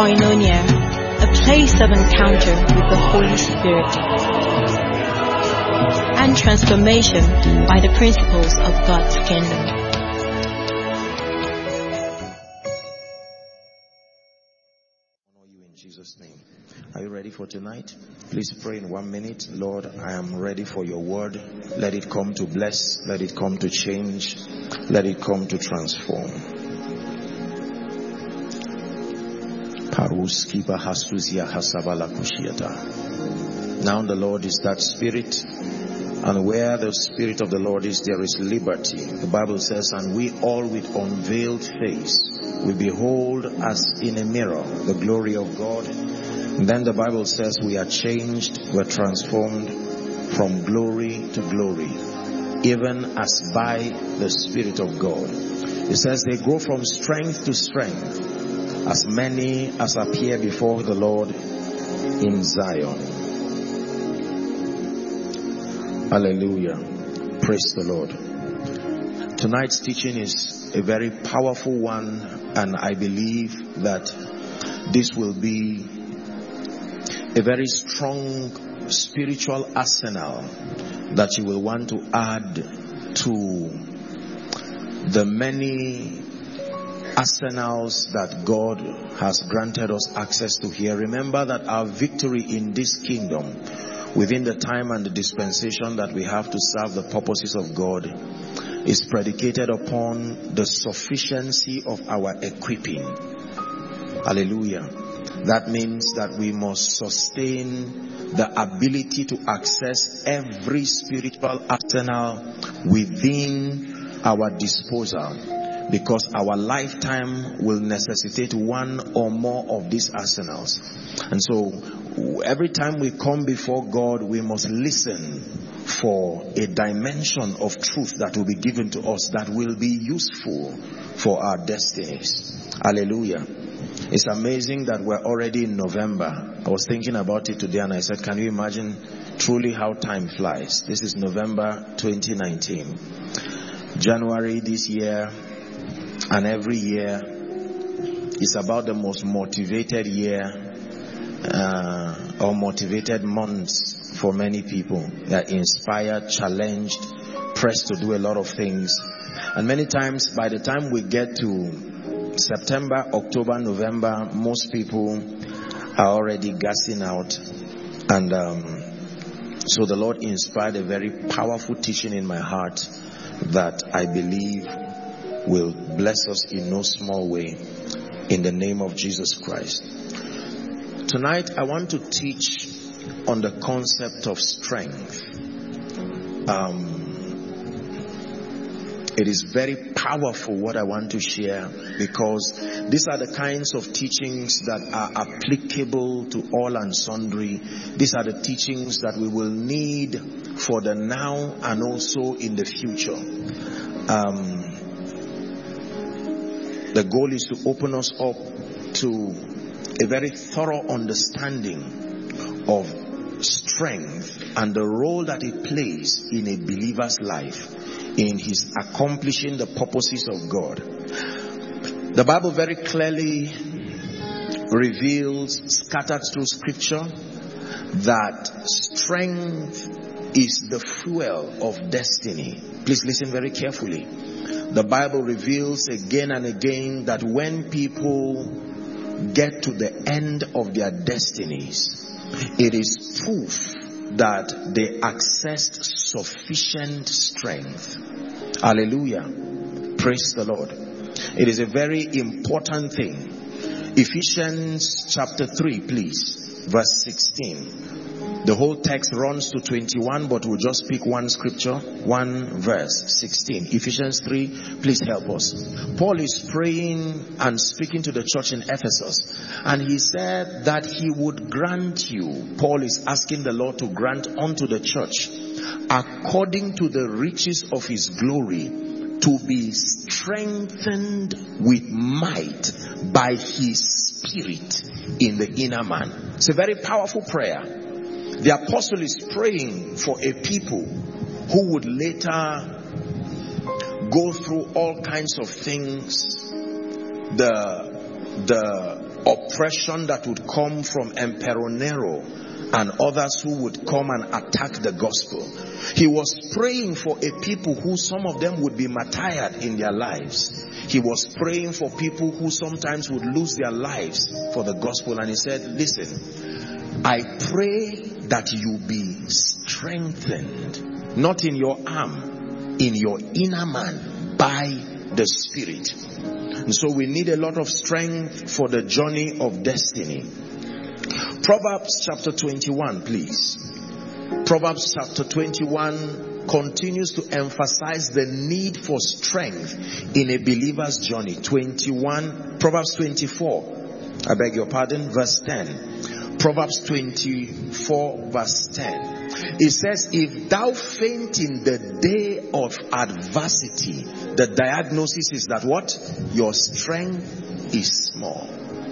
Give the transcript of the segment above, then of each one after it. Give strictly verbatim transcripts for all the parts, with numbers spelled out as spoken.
Koinonia, a place of encounter with the Holy Spirit and transformation by the principles of God's kingdom. In Jesus' name. Are you ready for tonight? Please pray in one minute. Lord, I am ready for your word. Let it come to bless. Let it come to change. Let it come to transform. Now the Lord is that Spirit, and where the Spirit of the Lord is, there is liberty. The Bible says, and we all with unveiled face, we behold as in a mirror the glory of God. And then the Bible says we are changed, we're transformed from glory to glory, even as by the Spirit of God. It says they go from strength to strength, as many as appear before the Lord in Zion. Hallelujah. Praise the Lord. Tonight's teaching is a very powerful one, and I believe that this will be a very strong spiritual arsenal that you will want to add to the many arsenals that God has granted us access to here. Remember that our victory in this kingdom, within the time and the dispensation that we have to serve the purposes of God, is predicated upon the sufficiency of our equipping. Hallelujah. That means that we must sustain the ability to access every spiritual arsenal within our disposal, because our lifetime will necessitate one or more of these arsenals. And so every time we come before God, we must listen for a dimension of truth that will be given to us that will be useful for our destinies. Hallelujah. It's amazing that we're already in November. I was thinking about it today and I said, can you imagine truly how time flies? This is November twenty nineteen. January this year and every year is about the most motivated year uh, or motivated months for many people. They are inspired, challenged, pressed to do a lot of things. And many times by the time we get to September, October, November, most people are already gassing out. And um, so the Lord inspired a very powerful teaching in my heart that I believe will bless us in no small way, in the name of Jesus Christ. Tonight I want to teach on the concept of strength. Um, it is very powerful what I want to share, because these are the kinds of teachings that are applicable to all and sundry. These are the teachings that we will need for the now and also in the future. Um, The goal is to open us up to a very thorough understanding of strength and the role that it plays in a believer's life in his accomplishing the purposes of God. The Bible very clearly reveals, scattered through scripture, that strength is the fuel of destiny. Please listen very carefully. The Bible reveals again and again that when people get to the end of their destinies, it is proof that they accessed sufficient strength. Hallelujah. Praise the Lord. It is a very important thing. Ephesians chapter three, please, verse sixteen. The whole text runs to twenty-one, but we'll just pick one scripture, one verse, sixteen. Ephesians three, please help us. Paul is praying and speaking to the church in Ephesus, and he said that he would grant you, Paul is asking the Lord to grant unto the church, according to the riches of his glory, to be strengthened with might by his Spirit in the inner man. It's a very powerful prayer. The apostle is praying for a people who would later go through all kinds of things, the the oppression that would come from Emperor Nero and others who would come and attack the gospel. He was praying for a people who some of them would be martyred in their lives. He was praying for people who sometimes would lose their lives for the gospel. And he said, listen, I pray that you be strengthened, not in your arm, in your inner man, by the Spirit. And so we need a lot of strength for the journey of destiny. Proverbs chapter twenty-one, please. Proverbs chapter twenty-one continues to emphasize the need for strength in a believer's journey. twenty-one, Proverbs twenty-four, I beg your pardon, verse ten. Proverbs twenty-four, verse ten. It says, if thou faint in the day of adversity, the diagnosis is that what? Your strength is small.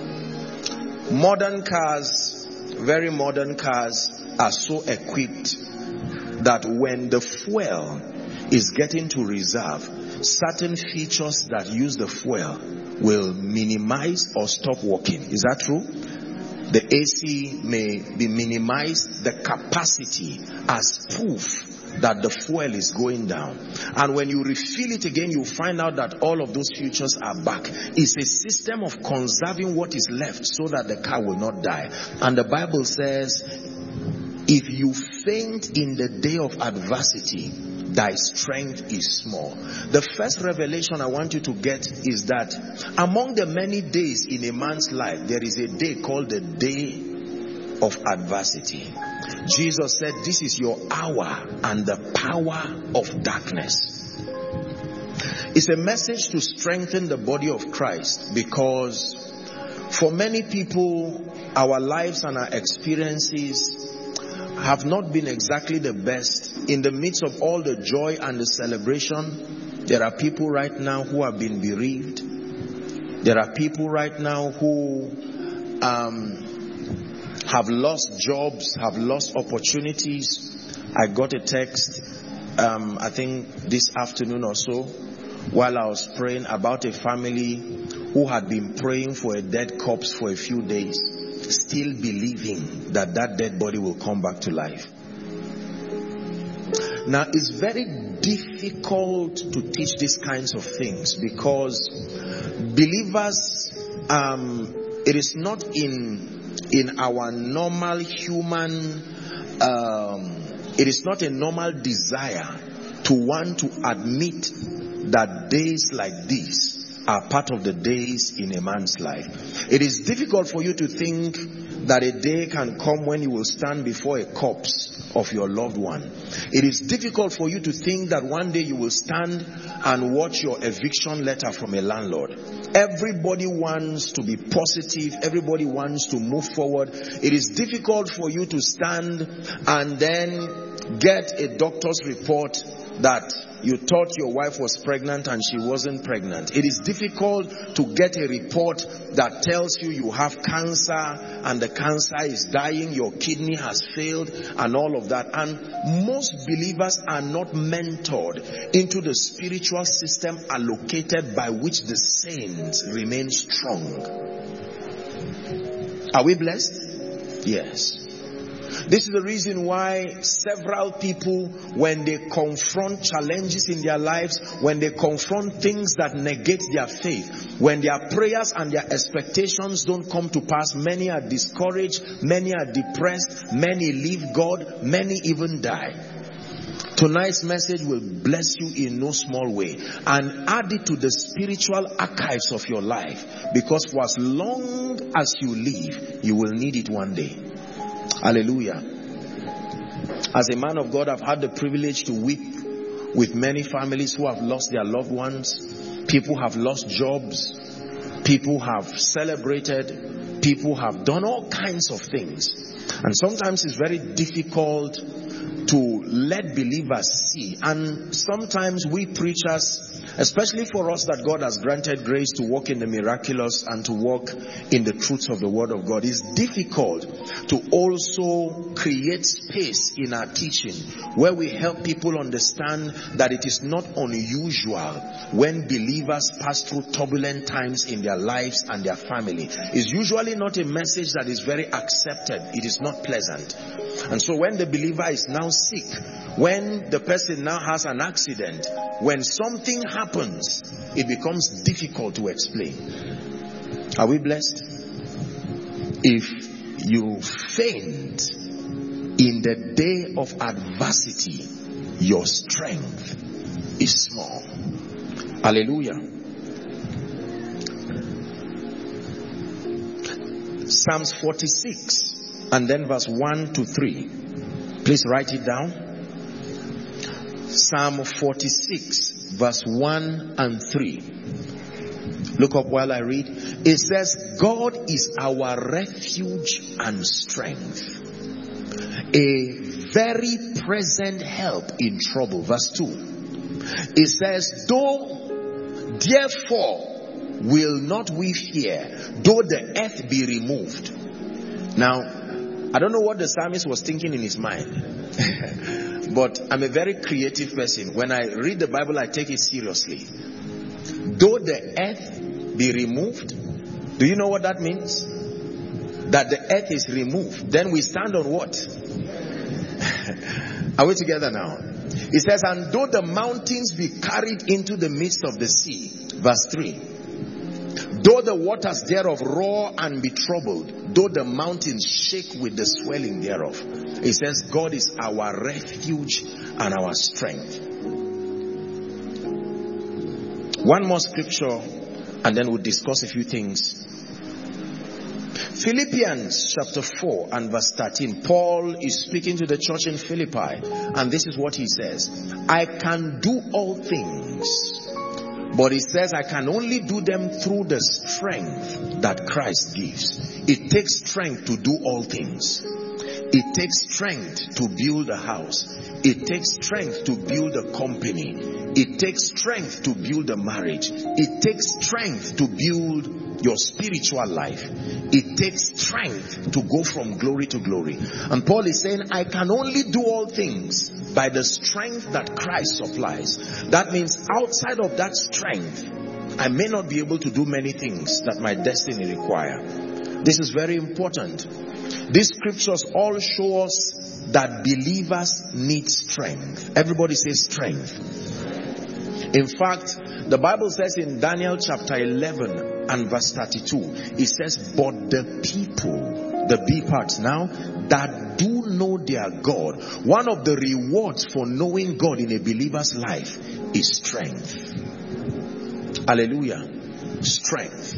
Modern cars, very modern cars, are so equipped that when the fuel is getting to reserve, certain features that use the fuel will minimize or stop working. Is that true? The A C may be minimized, the capacity, as proof that the fuel is going down. And when you refill it again, you find out that all of those features are back. It's a system of conserving what is left so that the car will not die. And the Bible says, if you faint in the day of adversity, thy strength is small. The first revelation I want you to get is that among the many days in a man's life, there is a day called the day of adversity. Jesus said, this is your hour and the power of darkness. It's a message to strengthen the body of Christ, because for many people, our lives and our experiences have not been exactly the best. In the midst of all the joy and the celebration, there are people right now who have been bereaved. There are people right now who um, have lost jobs, have lost opportunities. I got a text, um, I think this afternoon or so, while I was praying, about a family who had been praying for a dead corpse for a few days, still believing that that dead body will come back to life. Now, it's very difficult to teach these kinds of things, because believers, um, it is not in in our normal human, um, it is not a normal desire to want to admit that days like this are part of the days in a man's life. It is difficult for you to think that a day can come when you will stand before a corpse of your loved one. It is difficult for you to think that one day you will stand and watch your eviction letter from a landlord. Everybody wants to be positive. Everybody wants to move forward. It is difficult for you to stand and then get a doctor's report that you thought your wife was pregnant and she wasn't pregnant. It is difficult to get a report that tells you you have cancer and the cancer is dying, your kidney has failed, and all of that. And most believers are not mentored into the spiritual system allocated by which the saints remain strong. Are we blessed? Yes. This is the reason why several people, when they confront challenges in their lives, when they confront things that negate their faith, when their prayers and their expectations don't come to pass, many are discouraged, many are depressed, many leave God, many even die. Tonight's message will bless you in no small way and add it to the spiritual archives of your life, because for as long as you live, you will need it one day. Hallelujah. As a man of God, I've had the privilege to weep with many families who have lost their loved ones. People have lost jobs. People have celebrated. People have done all kinds of things. And sometimes it's very difficult to let believers see. And sometimes we preachers, especially for us that God has granted grace to walk in the miraculous and to walk in the truths of the Word of God, it's difficult to also create space in our teaching where we help people understand that it is not unusual when believers pass through turbulent times in their lives and their family. It's usually not a message that is very accepted. It is not pleasant. And so when the believer is now sick, when the person now has an accident, when something happens, it becomes difficult to explain. Are we blessed? If you faint in the day of adversity, your strength is small. Hallelujah. Psalms forty-six and then verse one to three. Please write it down. Psalm forty-six verse one and three. Look up while I read. It says, God is our refuge and strength, a very present help in trouble. Verse two. It says, though therefore will not we fear, though the earth be removed. Now, I don't know what the psalmist was thinking in his mind. But I'm a very creative person. When I read the Bible, I take it seriously. Though the earth be removed, do you know what that means? That the earth is removed. Then we stand on what? Are we together now? It says, and though the mountains be carried into the midst of the sea. Verse three. Though the waters thereof roar and be troubled, though the mountains shake with the swelling thereof. It says, God is our refuge and our strength. One more scripture, and then we'll discuss a few things. Philippians chapter four and verse thirteen. Paul is speaking to the church in Philippi, and this is what he says. I can do all things, but he says I can only do them through the strength that Christ gives. It takes strength to do all things. It takes strength to build a house. It takes strength to build a company. It takes strength to build a marriage. It takes strength to build your spiritual life. It takes strength to go from glory to glory. And Paul is saying, I can only do all things by the strength that Christ supplies. That means outside of that strength, I may not be able to do many things that my destiny require. This is very important. These scriptures all show us that believers need strength. Everybody say strength. In fact, the Bible says in Daniel chapter eleven and verse thirty-two, it says, but the people, the B parts now, that do know their God, one of the rewards for knowing God in a believer's life is strength. Hallelujah. Strength.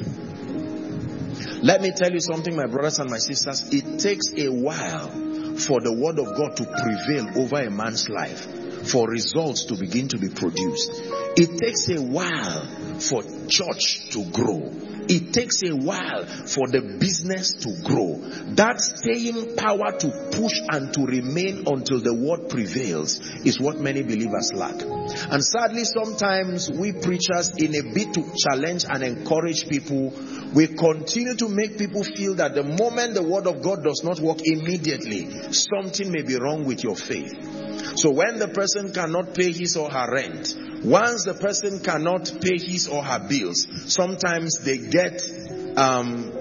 Let me tell you something, my brothers and my sisters. It takes a while for the word of God to prevail over a man's life, for results to begin to be produced. It takes a while for church to grow. It takes a while for the business to grow. That staying power to push and to remain until the word prevails is what many believers lack. And sadly, sometimes we preachers, in a bid to challenge and encourage people, we continue to make people feel that the moment the word of God does not work immediately, something may be wrong with your faith. So when the person cannot pay his or her rent, once the person cannot pay his or her bills, sometimes they get um,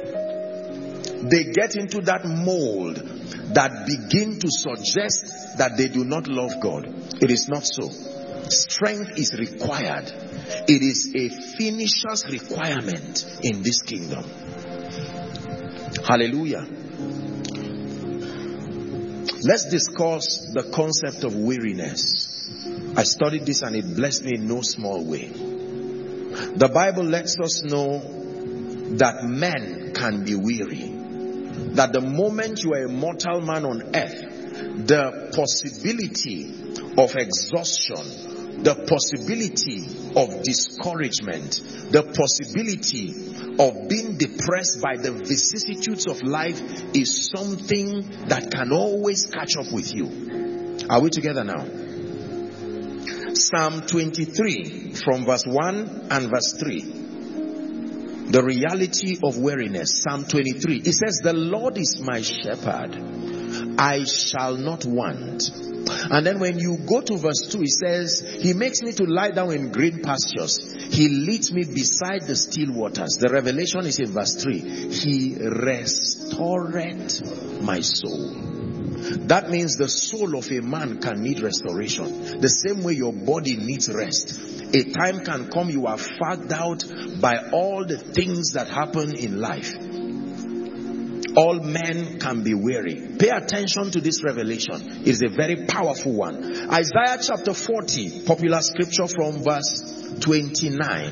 they get into that mold that begin to suggest that they do not love God. It is not so. Strength is required. It is a finisher's requirement in this kingdom. Hallelujah. Let's discuss the concept of weariness. I studied this and it blessed me in no small way. The Bible lets us know that men can be weary. That the moment you are a mortal man on earth, the possibility of exhaustion, the possibility of discouragement, the possibility of being depressed by the vicissitudes of life is something that can always catch up with you. Are we together now? Psalm twenty-three from verse one and verse three. The reality of weariness. Psalm twenty-three. It says, the Lord is my shepherd, I shall not want. And then when you go to verse two, it says, he makes me to lie down in green pastures. He leads me beside the still waters. The revelation is in verse three. He restoreth my soul. That means the soul of a man can need restoration. The same way your body needs rest. A time can come you are fagged out by all the things that happen in life. All men can be weary. Pay attention to this revelation. It is a very powerful one. Isaiah chapter forty, popular scripture from verse twenty-nine.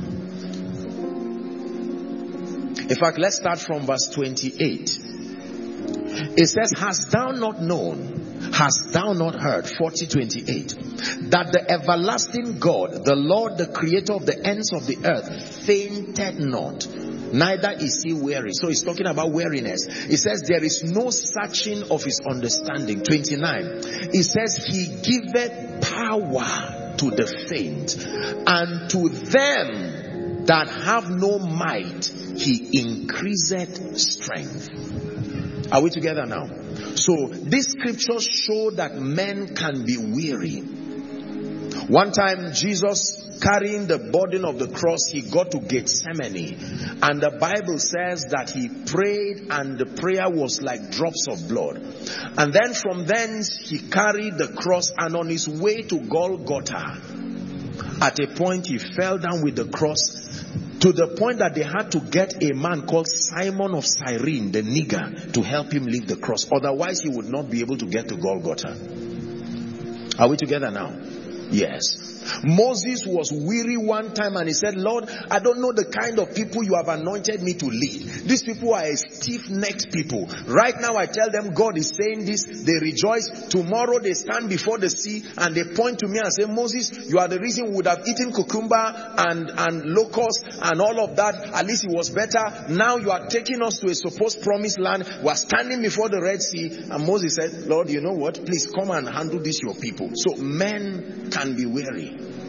In fact, let's start from verse twenty-eight. It says, hast thou not known, hast thou not heard, forty twenty-eight, that the everlasting God, the Lord, the creator of the ends of the earth, fainted not, neither is he weary. So he's talking about weariness. It says there is no searching of his understanding. twenty-nine. It says he giveth power to the faint, and to them that have no might he increaseth strength. Are we together now? So these scriptures show that men can be weary. One time Jesus, carrying the burden of the cross, he got to Gethsemane, and the Bible says that he prayed and the prayer was like drops of blood. And then from thence he carried the cross, and on his way to Golgotha, at a point he fell down with the cross, to the point that they had to get a man called Simon of Cyrene, the nigger, to help him lift the cross. Otherwise he would not be able to get to Golgotha. Are we together now? Yes. Moses was weary one time and he said, Lord, I don't know the kind of people you have anointed me to lead. These people are a stiff-necked people. Right now I tell them God is saying this, they rejoice. Tomorrow they stand before the sea and they point to me and say, Moses, you are the reason we would have eaten cucumber and, and locusts and all of that. At least it was better. Now you are taking us to a supposed promised land. We are standing before the Red Sea. And Moses said, Lord, you know what? Please come and handle this, your people. So men can be weary.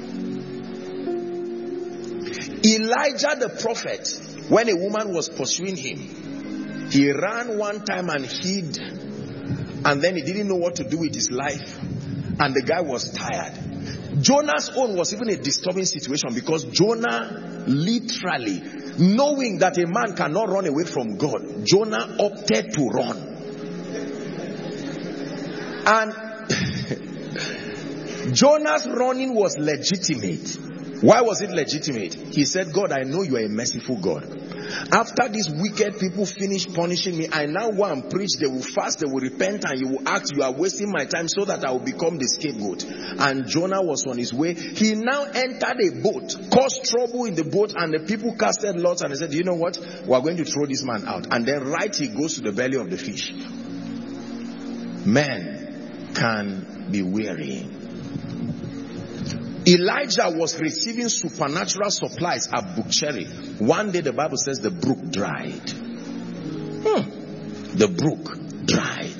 Elijah the prophet, when a woman was pursuing him, he ran one time and hid, and then he didn't know what to do with his life, and the guy was tired. Jonah's own was even a disturbing situation, because Jonah literally, knowing that a man cannot run away from God, Jonah opted to run. And Jonah's running was legitimate. Why was it legitimate? He said, God, I know you are a merciful God. After these wicked people finish punishing me, I now go and preach. They will fast, they will repent, and you will act. You are wasting my time so that I will become the scapegoat. And Jonah was on his way. He now entered a boat, caused trouble in the boat, and the people casted lots, and they said, you know what? We are going to throw this man out. And then right he goes to the belly of the fish. Men can be weary. Elijah was receiving supernatural supplies at Brook Cherry. One day the Bible says the brook dried. Hmm. The brook dried.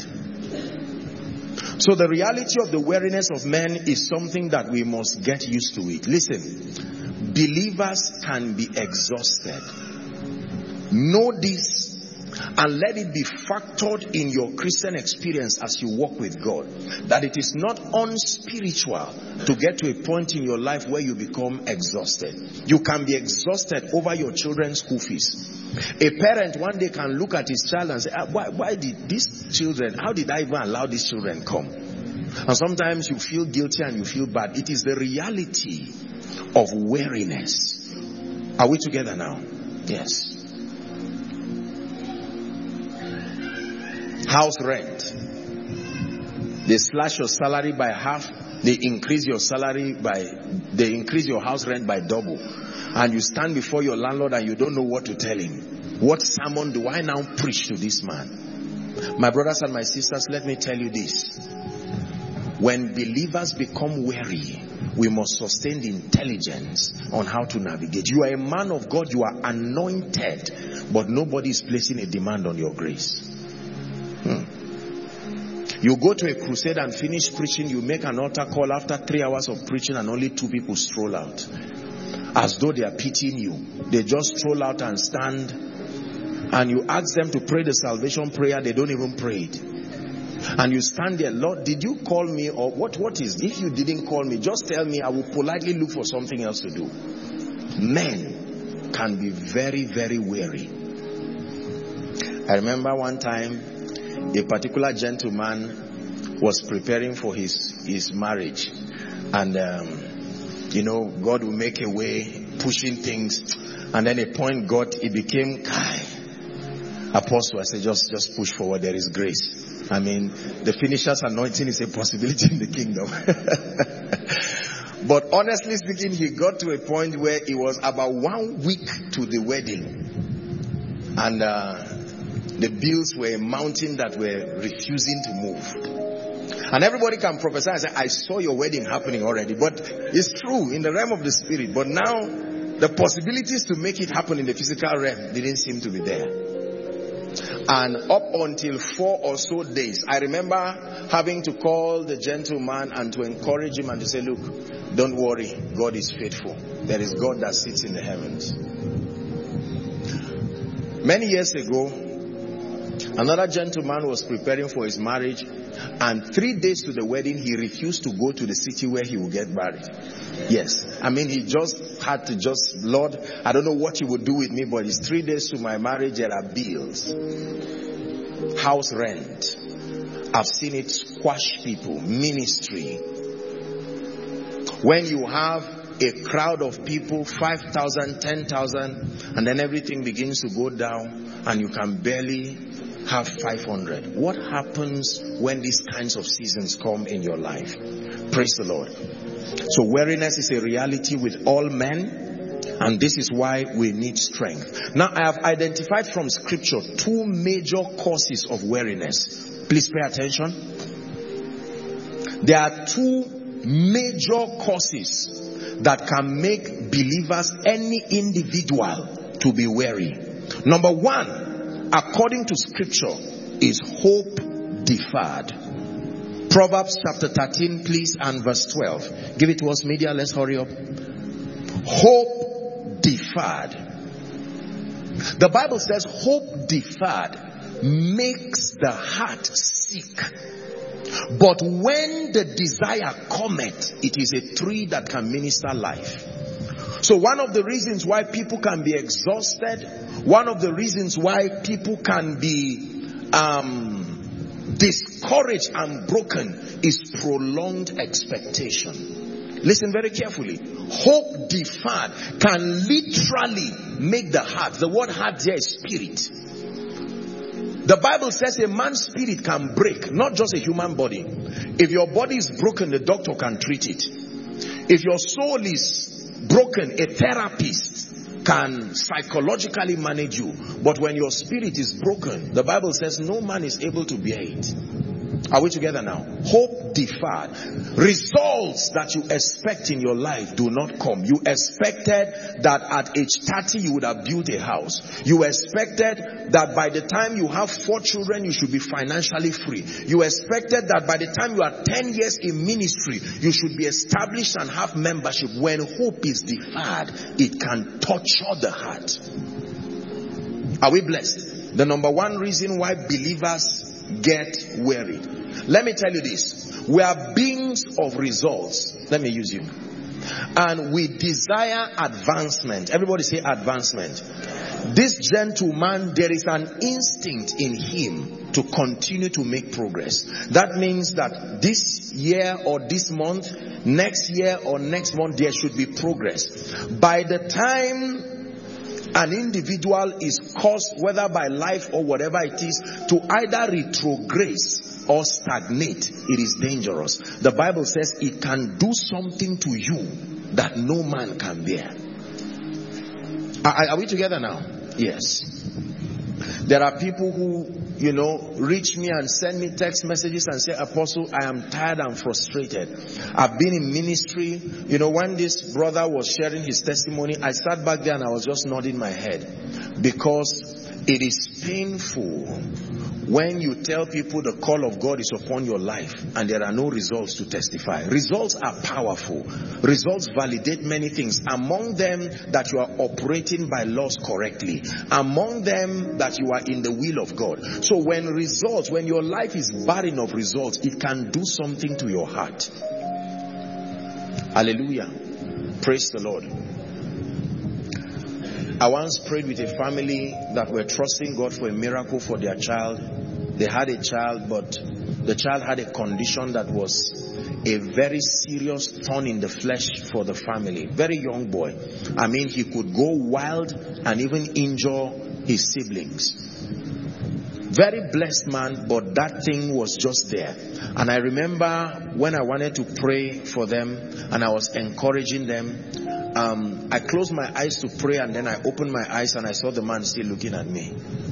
So the reality of the weariness of men is something that we must get used to it. Listen, believers can be exhausted. Know this and let it be factored in your Christian experience as you walk with God, that it is not unspiritual to get to a point in your life where you become exhausted. You can be exhausted over your children's school fees. A parent one day can look at his child and say, ah, why, why did these children, how did I even allow these children come? And sometimes you feel guilty and you feel bad. It is the reality of weariness. Are we together now? Yes. House rent. They slash your salary by half. They increase your salary by, they increase your house rent by double. And you stand before your landlord and you don't know what to tell him. What sermon do I now preach to this man? My brothers and my sisters, let me tell you this. When believers become weary, we must sustain the intelligence on how to navigate. You are a man of God, you are anointed, but nobody is placing a demand on your grace. Hmm. You go to a crusade and finish preaching, you make an altar call after three hours of preaching and only two people stroll out. As though they are pitying you. They just stroll out and stand, and you ask them to pray the salvation prayer, they don't even pray it. And you stand there, Lord, did you call me, or what? What is, if you didn't call me, just tell me, I will politely look for something else to do. Men can be very, very weary. I remember one time, a particular gentleman was preparing for his, his marriage. And, um, you know, God will make a way, pushing things. And then a point got, it became, Kai, Apostle, I said, just, just push forward, there is grace. I mean, the finisher's anointing is a possibility in the kingdom. But honestly speaking, he got to a point where it was about one week to the wedding. And uh, the bills were a mountain that were refusing to move. And everybody can prophesy and say, I saw your wedding happening already. But it's true in the realm of the spirit. But now, the possibilities to make it happen in the physical realm didn't seem to be there. And up until four or so days, I remember having to call the gentleman and to encourage him and to say, look, don't worry, God is faithful. There is God that sits in the heavens. Many years ago, another gentleman was preparing for his marriage, and three days to the wedding, he refused to go to the city where he would get married. Yes. I mean, he just had to just, Lord, I don't know what you would do with me, but it's three days to my marriage. There are bills. House rent. I've seen it squash people. Ministry. When you have a crowd of people, five thousand, ten thousand, and then everything begins to go down and you can barely have five hundred. What happens when these kinds of seasons come in your life? Praise the Lord. So weariness is a reality with all men, and this is why we need strength. Now I have identified from scripture two major causes of weariness. Please pay attention. There are two major causes that can make believers, any individual, to be weary. Number one, according to scripture, is hope deferred. Proverbs chapter thirteen, please, and verse twelve. Give it to us, media. Let's hurry up. Hope deferred. The Bible says hope deferred makes the heart sick. But when the desire cometh, it is a tree that can minister life. So one of the reasons why people can be exhausted, one of the reasons why people can be um, discouraged and broken is prolonged expectation. Listen very carefully. Hope deferred can literally make the heart. The word heart there is spirit. The Bible says a man's spirit can break, not just a human body. If your body is broken, the doctor can treat it. If your soul is broken, a therapist can psychologically manage you. But when your spirit is broken, the Bible says no man is able to bear it. Are we together now? Hope deferred. Results that you expect in your life do not come. You expected that at age thirty you would have built a house. You expected that by the time you have four children you should be financially free. You expected that by the time you are ten years in ministry you should be established and have membership. When hope is deferred, it can torture the heart. Are we blessed? The number one reason why believers get weary. Let me tell you this. We are beings of results. Let me use you. And we desire advancement. Everybody say advancement. This gentleman, there is an instinct in him to continue to make progress. That means that this year or this month, next year or next month, there should be progress. By the time an individual is caused, whether by life or whatever it is, to either retrograde or stagnate, it is dangerous. The Bible says it can do something to you that no man can bear. Are, are we together now? Yes. There are people who, you know, reach me and send me text messages and say, Apostle, I am tired and frustrated. I've been in ministry. You know, when this brother was sharing his testimony, I sat back there and I was just nodding my head. Because It is painful when you tell people the call of God is upon your life and there are no results to testify. Results are powerful. Results validate many things. Among them, that you are operating by laws correctly. Among them, that you are in the will of God. So when results, when your life is barren of results, it can do something to your heart. Hallelujah. Praise the Lord. I once prayed with a family that were trusting God for a miracle for their child. They had a child, but the child had a condition that was a very serious thorn in the flesh for the family. Very young boy. I mean, he could go wild and even injure his siblings. Very blessed man, but that thing was just there. And I remember when I wanted to pray for them and I was encouraging them, Um, I closed my eyes to pray, and then I opened my eyes and I saw the man still looking at me.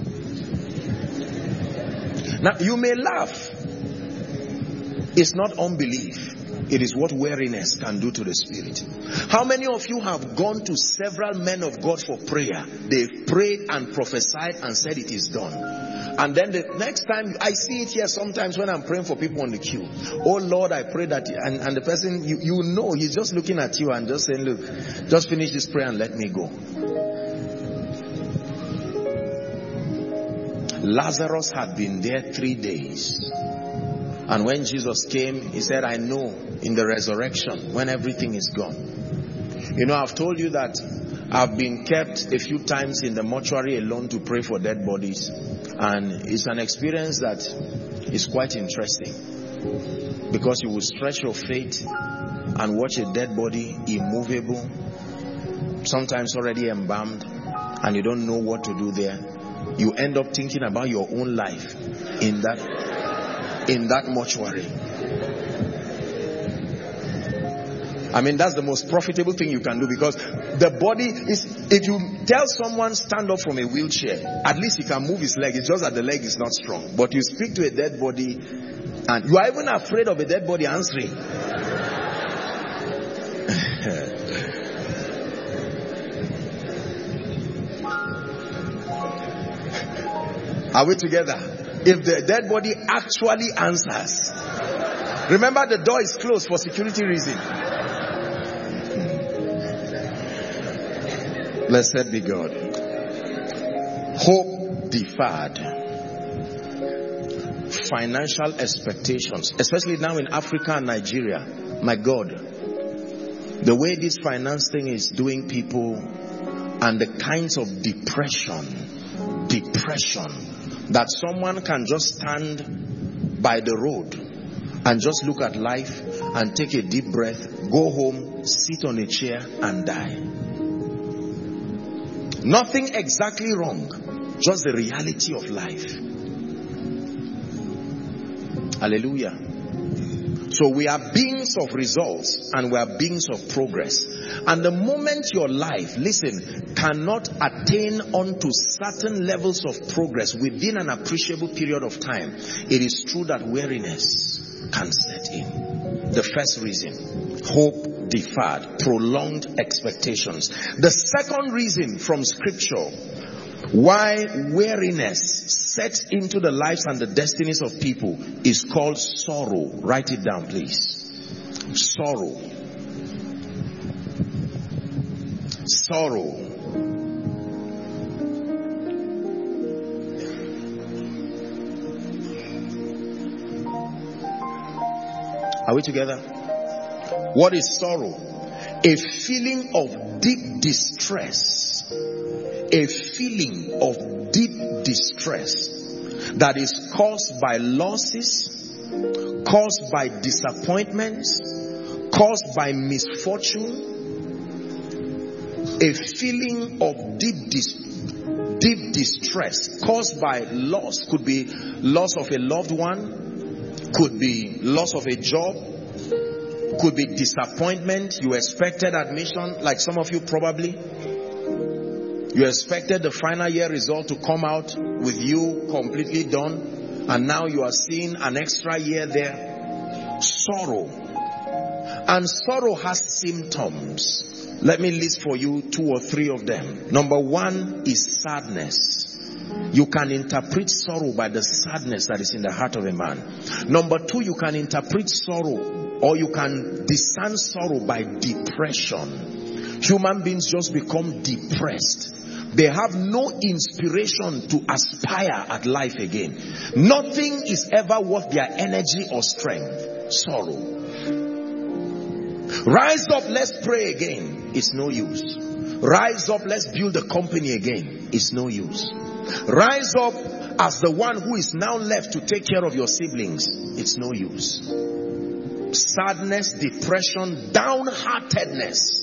Now, you may laugh. It's not unbelief. It is what weariness can do to the spirit. How many of you have gone to several men of God for prayer? They've prayed and prophesied and said it is done. And then the next time, I see it here sometimes when I'm praying for people on the queue. Oh Lord, I pray that, and, and the person, you, you know, he's just looking at you and just saying, look, just finish this prayer and let me go. Lazarus had been there three days. And when Jesus came, he said, I know in the resurrection, when everything is gone. You know, I've told you that I've been kept a few times in the mortuary alone to pray for dead bodies. And it's an experience that is quite interesting. Because you will stretch your faith and watch a dead body, immovable, sometimes already embalmed, and you don't know what to do there. You end up thinking about your own life in that in that mortuary. I mean, that's the most profitable thing you can do, because the body is, if you tell someone stand up from a wheelchair, at least he can move his leg. It's just that the leg is not strong. But you speak to a dead body and you are even afraid of a dead body answering. Are we together? If the dead body actually answers, remember the door is closed for security reasons. Blessed be God. Hope deferred. Financial expectations, especially now in Africa and Nigeria. My God, the way this finance thing is doing people, and the kinds of depression, depression, that someone can just stand by the road and just look at life and take a deep breath, go home, sit on a chair and die. Nothing exactly wrong, just the reality of life. Hallelujah. So we are beings of results and we are beings of progress. And the moment your life, listen, cannot attain unto certain levels of progress within an appreciable period of time, it is true that weariness can set in. The first reason, hope deferred, prolonged expectations. The second reason from scripture why weariness sets into the lives and the destinies of people is called sorrow. Write it down, please. Sorrow. Sorrow. Are we together? What is sorrow? A feeling of deep distress. A feeling of deep distress that is caused by losses, caused by disappointments, caused by misfortune. A feeling of deep dis- deep distress caused by loss. Could be loss of a loved one, could be loss of a job, could be disappointment. You expected admission, like some of you probably. You expected the final year result to come out with you completely done, and now you are seeing an extra year there. Sorrow. And sorrow has symptoms. Let me list for you two or three of them. Number one is sadness. you can interpret sorrow by the sadness that is in the heart of a man. Number two, you can interpret sorrow, or you can discern sorrow by depression. Human beings just become depressed. They have no inspiration to aspire at life again. Nothing is ever worth their energy or strength. Sorrow. Rise up, let's pray again. It's no use. Rise up, let's build a company again. It's no use. Rise up as the one who is now left to take care of your siblings. It's no use. Sadness, depression, downheartedness.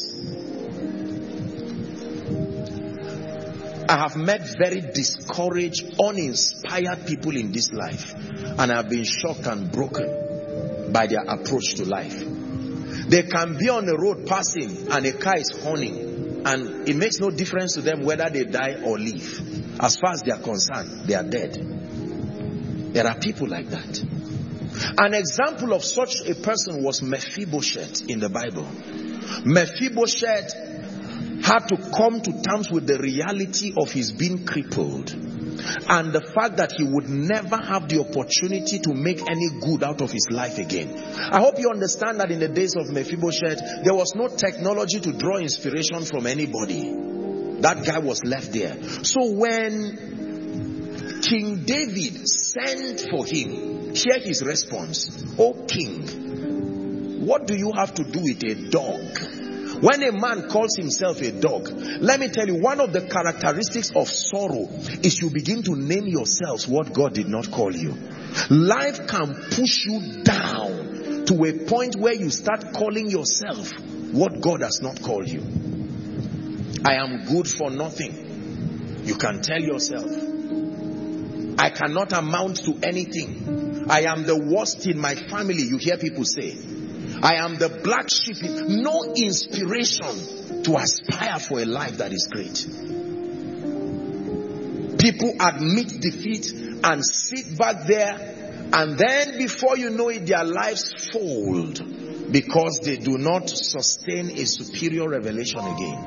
I have met very discouraged, uninspired people in this life, and I have been shocked and broken by their approach to life. They can be on the road passing and a car is horning, and it makes no difference to them whether they die or live. As far as they are concerned, they are dead. There are people like that. An example of such a person was Mephibosheth in the Bible. Mephibosheth had to come to terms with the reality of his being crippled and the fact that he would never have the opportunity to make any good out of his life again. I hope you understand that in the days of Mephibosheth, there was no technology to draw inspiration from anybody. That guy was left there. So when King David sent for him, hear his response. "O king, what do you have to do with a dog?" When a man calls himself a dog, let me tell you, one of the characteristics of sorrow is you begin to name yourselves what God did not call you. Life can push you down to a point where you start calling yourself what God has not called you. I am good for nothing. You can tell yourself. I cannot amount to anything. I am the worst in my family, you hear people say. I am the black sheep. No inspiration to aspire for a life that is great. People admit defeat and sit back there, and then before you know it, their lives fold because they do not sustain a superior revelation again.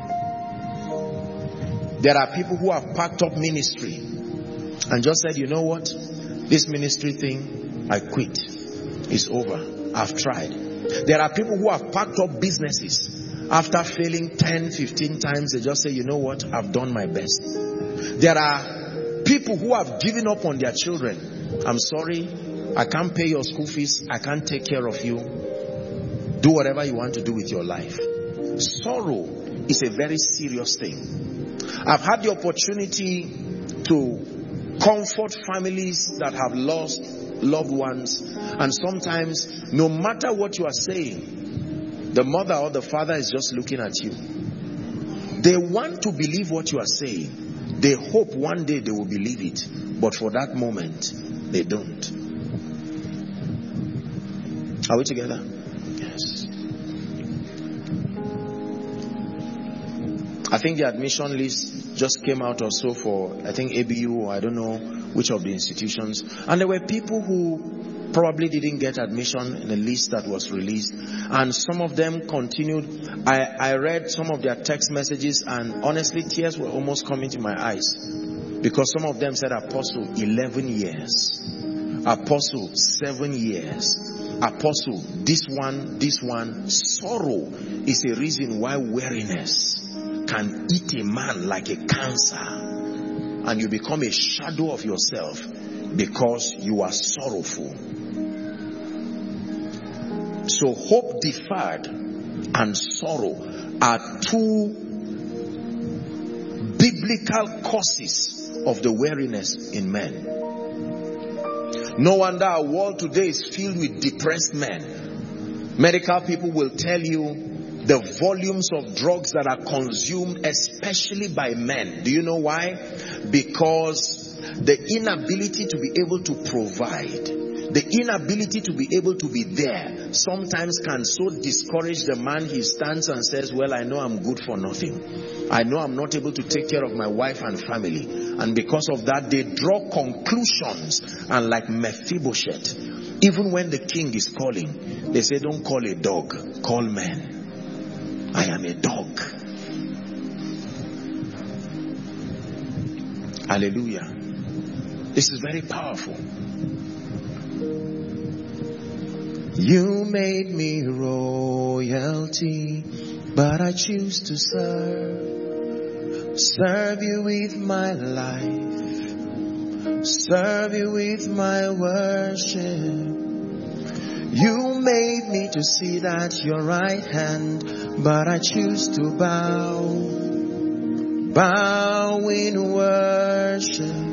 There are people who have packed up ministry and just said, you know what? This ministry thing, I quit. It's over. I've tried. There are people who have packed up businesses. After failing ten, fifteen times, they just say, you know what? I've done my best. There are people who have given up on their children. I'm sorry. I can't pay your school fees. I can't take care of you. Do whatever you want to do with your life. Sorrow is a very serious thing. I've had the opportunity to comfort families that have lost loved ones, and sometimes no matter what you are saying, the mother or the father is just looking at you. They want to believe what you are saying. They hope one day they will believe it, but for that moment they don't. Are we together? Yes. I think the admission list just came out or so for, I think, A B U, or I don't know which of the institutions. And there were people who probably didn't get admission in the list that was released. And some of them continued. I, I read some of their text messages, and honestly, tears were almost coming to my eyes. Because some of them said, Apostle, eleven years. Apostle, seven years. Apostle, this one, this one. Sorrow is a reason why weariness can eat a man like a cancer, and you become a shadow of yourself because you are sorrowful. So hope deferred and sorrow are two biblical causes of the weariness in men. No wonder our world today is filled with depressed men. Medical people will tell you the volumes of drugs that are consumed, especially by men. Do you know why? Because the inability to be able to provide, the inability to be able to be there, sometimes can so discourage the man. He stands and says, well, I know I'm good for nothing. I know I'm not able to take care of my wife and family. And because of that, they draw conclusions. And like Mephibosheth, even when the king is calling, they say, don't call a dog, call men. I am a dog. Hallelujah. This is very powerful. You made me royalty, but I choose to serve. Serve you with my life. Serve you with my worship. You made me to sit at your right hand, but I choose to bow. Bow in worship.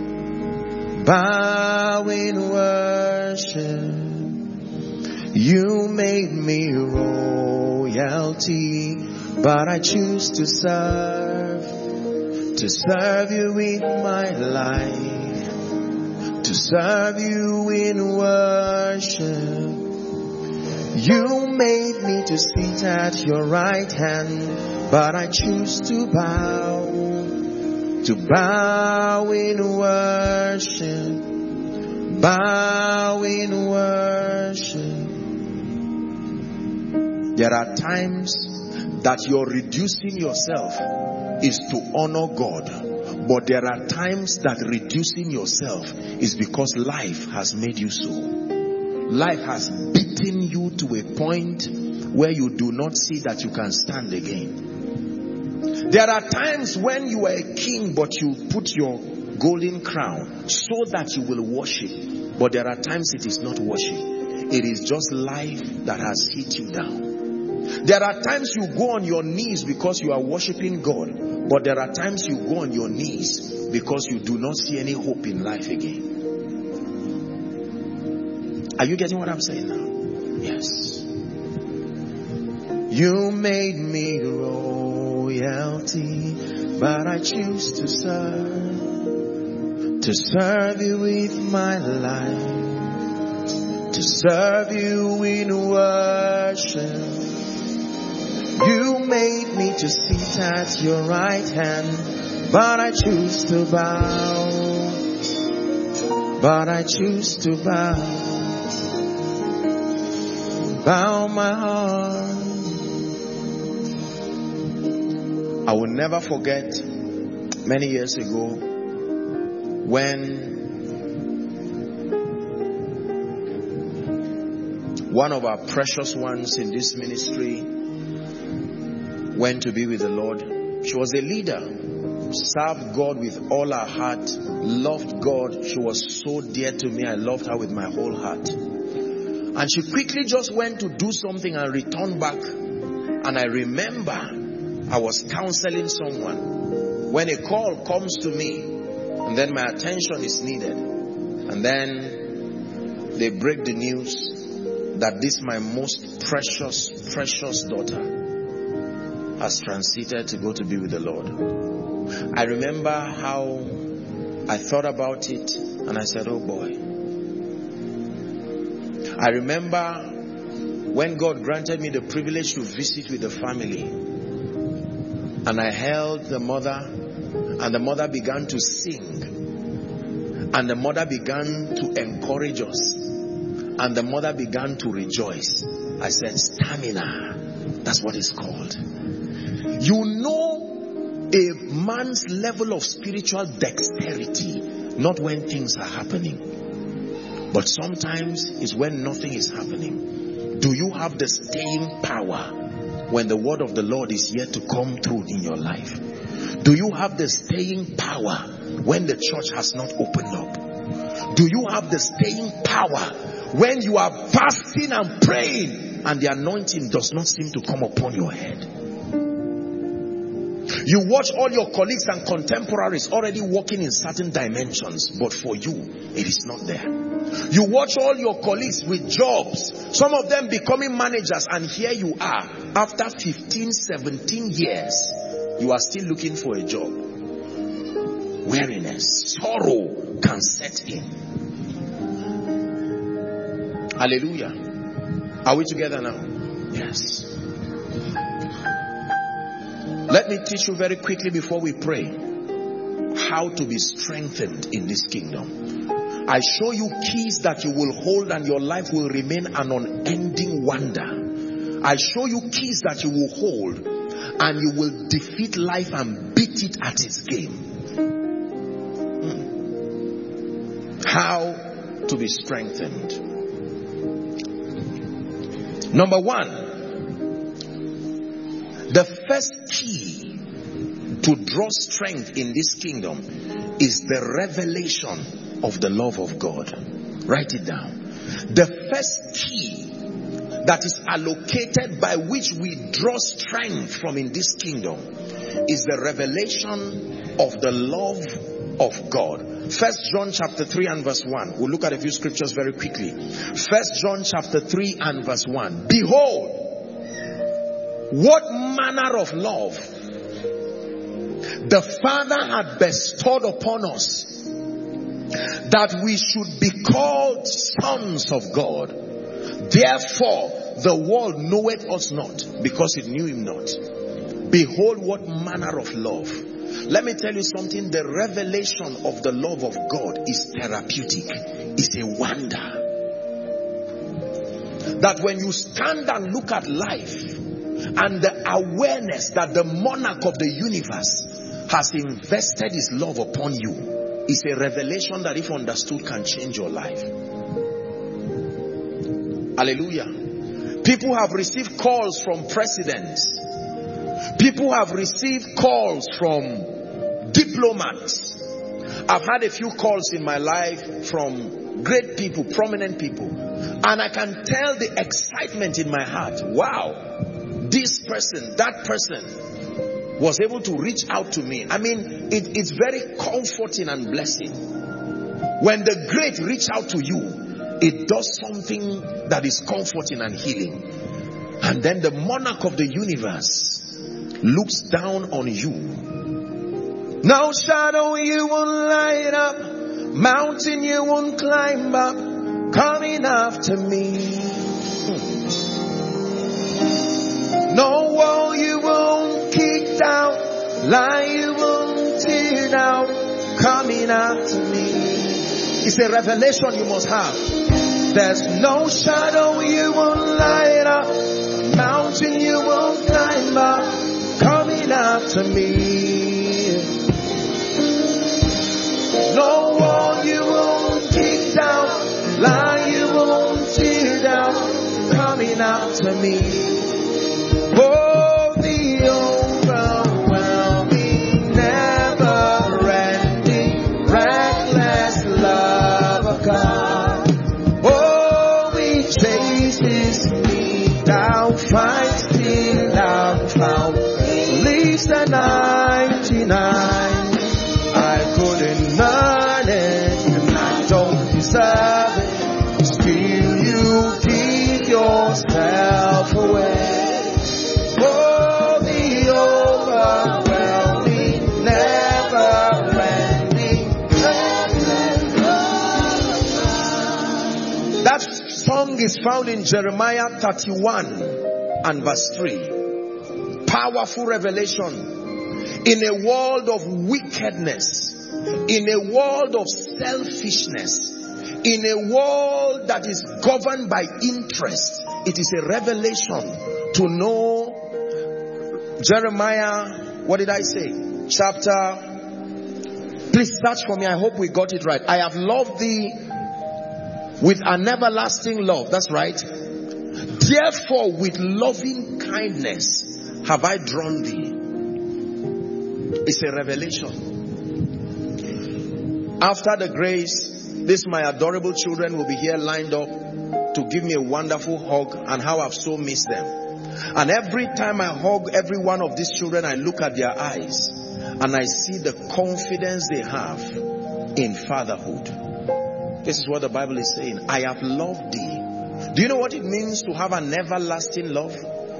Bow in worship. You made me royalty, but I choose to serve. To serve you with my life. To serve you in worship. You made me to sit at your right hand, but I choose to bow. To bow in worship. Bow in worship. There are times that you're reducing yourself is to honor God. But there are times that reducing yourself is because life has made you so. Life has beaten you to a point where you do not see that you can stand again. There are times when you are a king, but you put your golden crown so that you will worship. But there are times it is not worship. It is just life that has hit you down. There are times you go on your knees because you are worshiping God. But there are times you go on your knees because you do not see any hope in life again. Are you getting what I'm saying now? Yes. You made me royalty, but I choose to serve. To serve you with my life. To serve you in worship. You made me to sit at your right hand, but I choose to bow. But I choose to bow. Bow my heart. I will never forget many years ago when one of our precious ones in this ministry went to be with the Lord. She was a leader, served God with all her heart, loved God. She was so dear to me. I loved her with my whole heart. And she quickly just went to do something and returned back. And I remember I was counseling someone when a call comes to me and then my attention is needed. And then they break the news that this my most precious, precious daughter has transited to go to be with the Lord. I remember how I thought about it and I said, oh boy. I remember when God granted me the privilege to visit with the family, and I held the mother, and the mother began to sing, and the mother began to encourage us, and the mother began to rejoice. I said, stamina. That's what it's called. You know a man's level of spiritual dexterity, not when things are happening, but sometimes it's when nothing is happening. Do you have the staying power when the word of the Lord is yet to come through in your life? Do you have the staying power when the church has not opened up? Do you have the staying power when you are fasting and praying and the anointing does not seem to come upon your head? You watch all your colleagues and contemporaries already walking in certain dimensions, but for you, it is not there. You watch all your colleagues with jobs, some of them becoming managers, and here you are, after fifteen, seventeen years, you are still looking for a job. Weariness, sorrow can set in. Hallelujah. Are we together now? Yes. Let me teach you very quickly before we pray how to be strengthened in this kingdom. I show you keys that you will hold and your life will remain an unending wonder. I show you keys that you will hold and you will defeat life and beat it at its game. Hmm. How to be strengthened. Number one, the first key to draw strength in this kingdom is the revelation of the love of God. Write it down. The first key that is allocated by which we draw strength from in this kingdom is the revelation of the love of God. First John chapter three and verse one. We'll look at a few scriptures very quickly. First John chapter three and verse one. Behold, what manner of love the Father had bestowed upon us, that we should be called sons of God. Therefore, the world knoweth us not, because it knew him not. Behold, what manner of love. Let me tell you something. The revelation of the love of God is therapeutic. It's a wonder. That when you stand and look at life, and the awareness that the monarch of the universe has invested his love upon you, is a revelation that, if understood, can change your life. Hallelujah. People have received calls from presidents. People have received calls from diplomats. I've had a few calls in my life from great people, prominent people. And I can tell the excitement in my heart. Wow, this person, that person was able to reach out to me. I mean, it, it's very comforting and blessing. When the great reach out to you, it does something that is comforting and healing. And then the monarch of the universe looks down on you. No shadow you won't light up, mountain you won't climb up, coming after me. No wall you won't kick down, lie you won't tear down, coming after me. It's a revelation you must have. There's no shadow you won't light up, mountain you won't climb up, coming after me. No wall you won't kick down, lie you won't tear down, coming after me. Oh, the overwhelming, never-ending, reckless love of God. Oh, He chases me down, finds till I'm found, leaves the ninety-nine. I couldn't earn it, and I don't deserve it. Still, you give yourself away. Oh, the overwhelming, never-ending, reckless love. That song is found in Jeremiah thirty-one and verse three. Powerful revelation. In a world of wickedness, in a world of selfishness, in a world that is governed by interest, it is a revelation to know. Jeremiah, what did I say? Chapter, please search for me. I hope we got it right. I have loved thee with an everlasting love. That's right. Therefore, with loving kindness have I drawn thee. It's a revelation. After the grace, this my adorable children will be here lined up to give me a wonderful hug, and how I've so missed them. And every time I hug every one of these children, I look at their eyes and I see the confidence they have in fatherhood. This is what the Bible is saying. I have loved thee. Do you know what it means to have an everlasting love?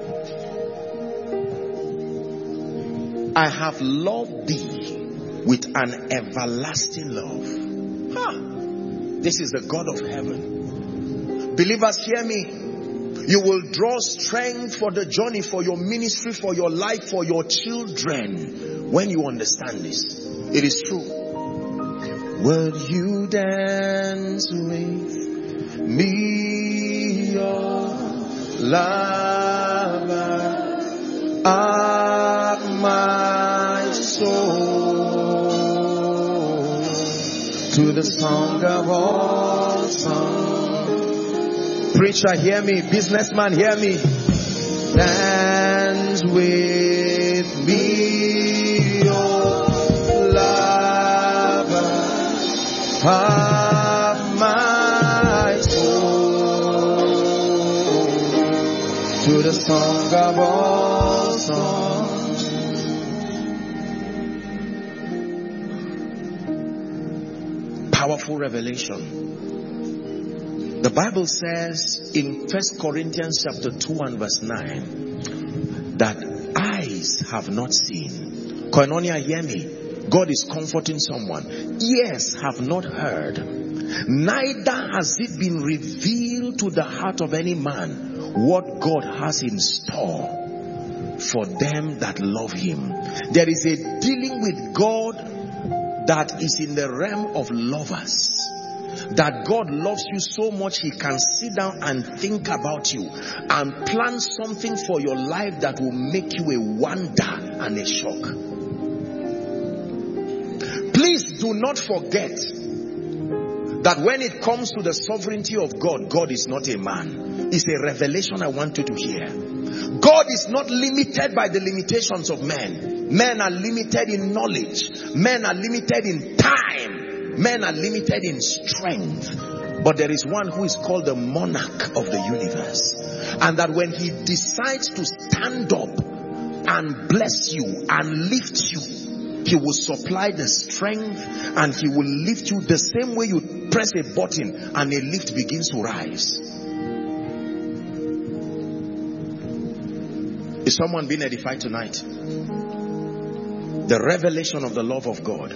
I have loved thee with an everlasting love. Huh. This is the God of heaven. Believers, hear me. You will draw strength for the journey, for your ministry, for your life, for your children, when you understand this. It is true. Will you dance with me, your lover? At my soul, to to the song of all songs. Preacher, hear me. Businessman, hear me. Dance with me, oh lover of my soul, to the song of all songs. Powerful revelation. The Bible says in First Corinthians chapter two and verse nine that eyes have not seen. Koinonia, hear me. God is comforting someone. Ears have not heard. Neither has it been revealed to the heart of any man what God has in store for them that love him. There is a dealing with God that is in the realm of lovers. That God loves you so much he can sit down and think about you and plan something for your life that will make you a wonder and a shock. Please do not forget that when it comes to the sovereignty of God, God is not a man. It's a revelation I want you to hear. God is not limited by the limitations of men. Men are limited in knowledge. Men are limited in time. Men are limited in strength. But there is one who is called the monarch of the universe. And that when he decides to stand up and bless you and lift you, he will supply the strength and he will lift you the same way you press a button and a lift begins to rise. Is someone being edified tonight? The revelation of the love of God.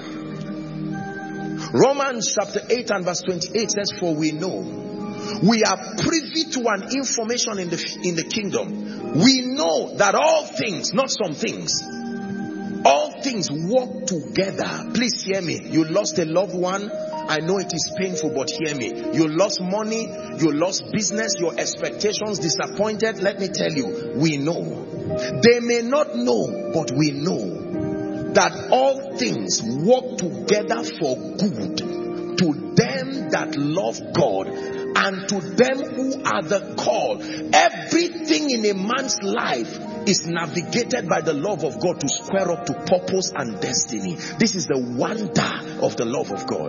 Romans chapter eight and verse twenty-eight says, for we know we are privy to an information in the in the kingdom. We know that all things, not some things, all things work together. Please hear me. You lost a loved one. I know it is painful, but hear me. You lost money, you lost business, your expectations disappointed. Let me tell you, we know. They may not know, but we know that all things work together for good to them that love God and to them who are the called. Everything in a man's life is navigated by the love of God to square up to purpose and destiny. This is the wonder of the love of God.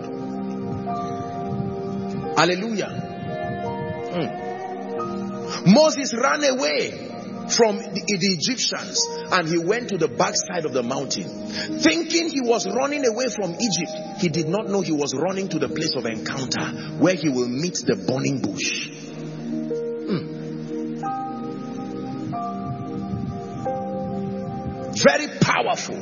Hallelujah. Mm. Moses ran away from the, the Egyptians and he went to the backside of the mountain thinking he was running away from Egypt. He did not know he was running to the place of encounter where he will meet the burning bush. Hmm. Very powerful.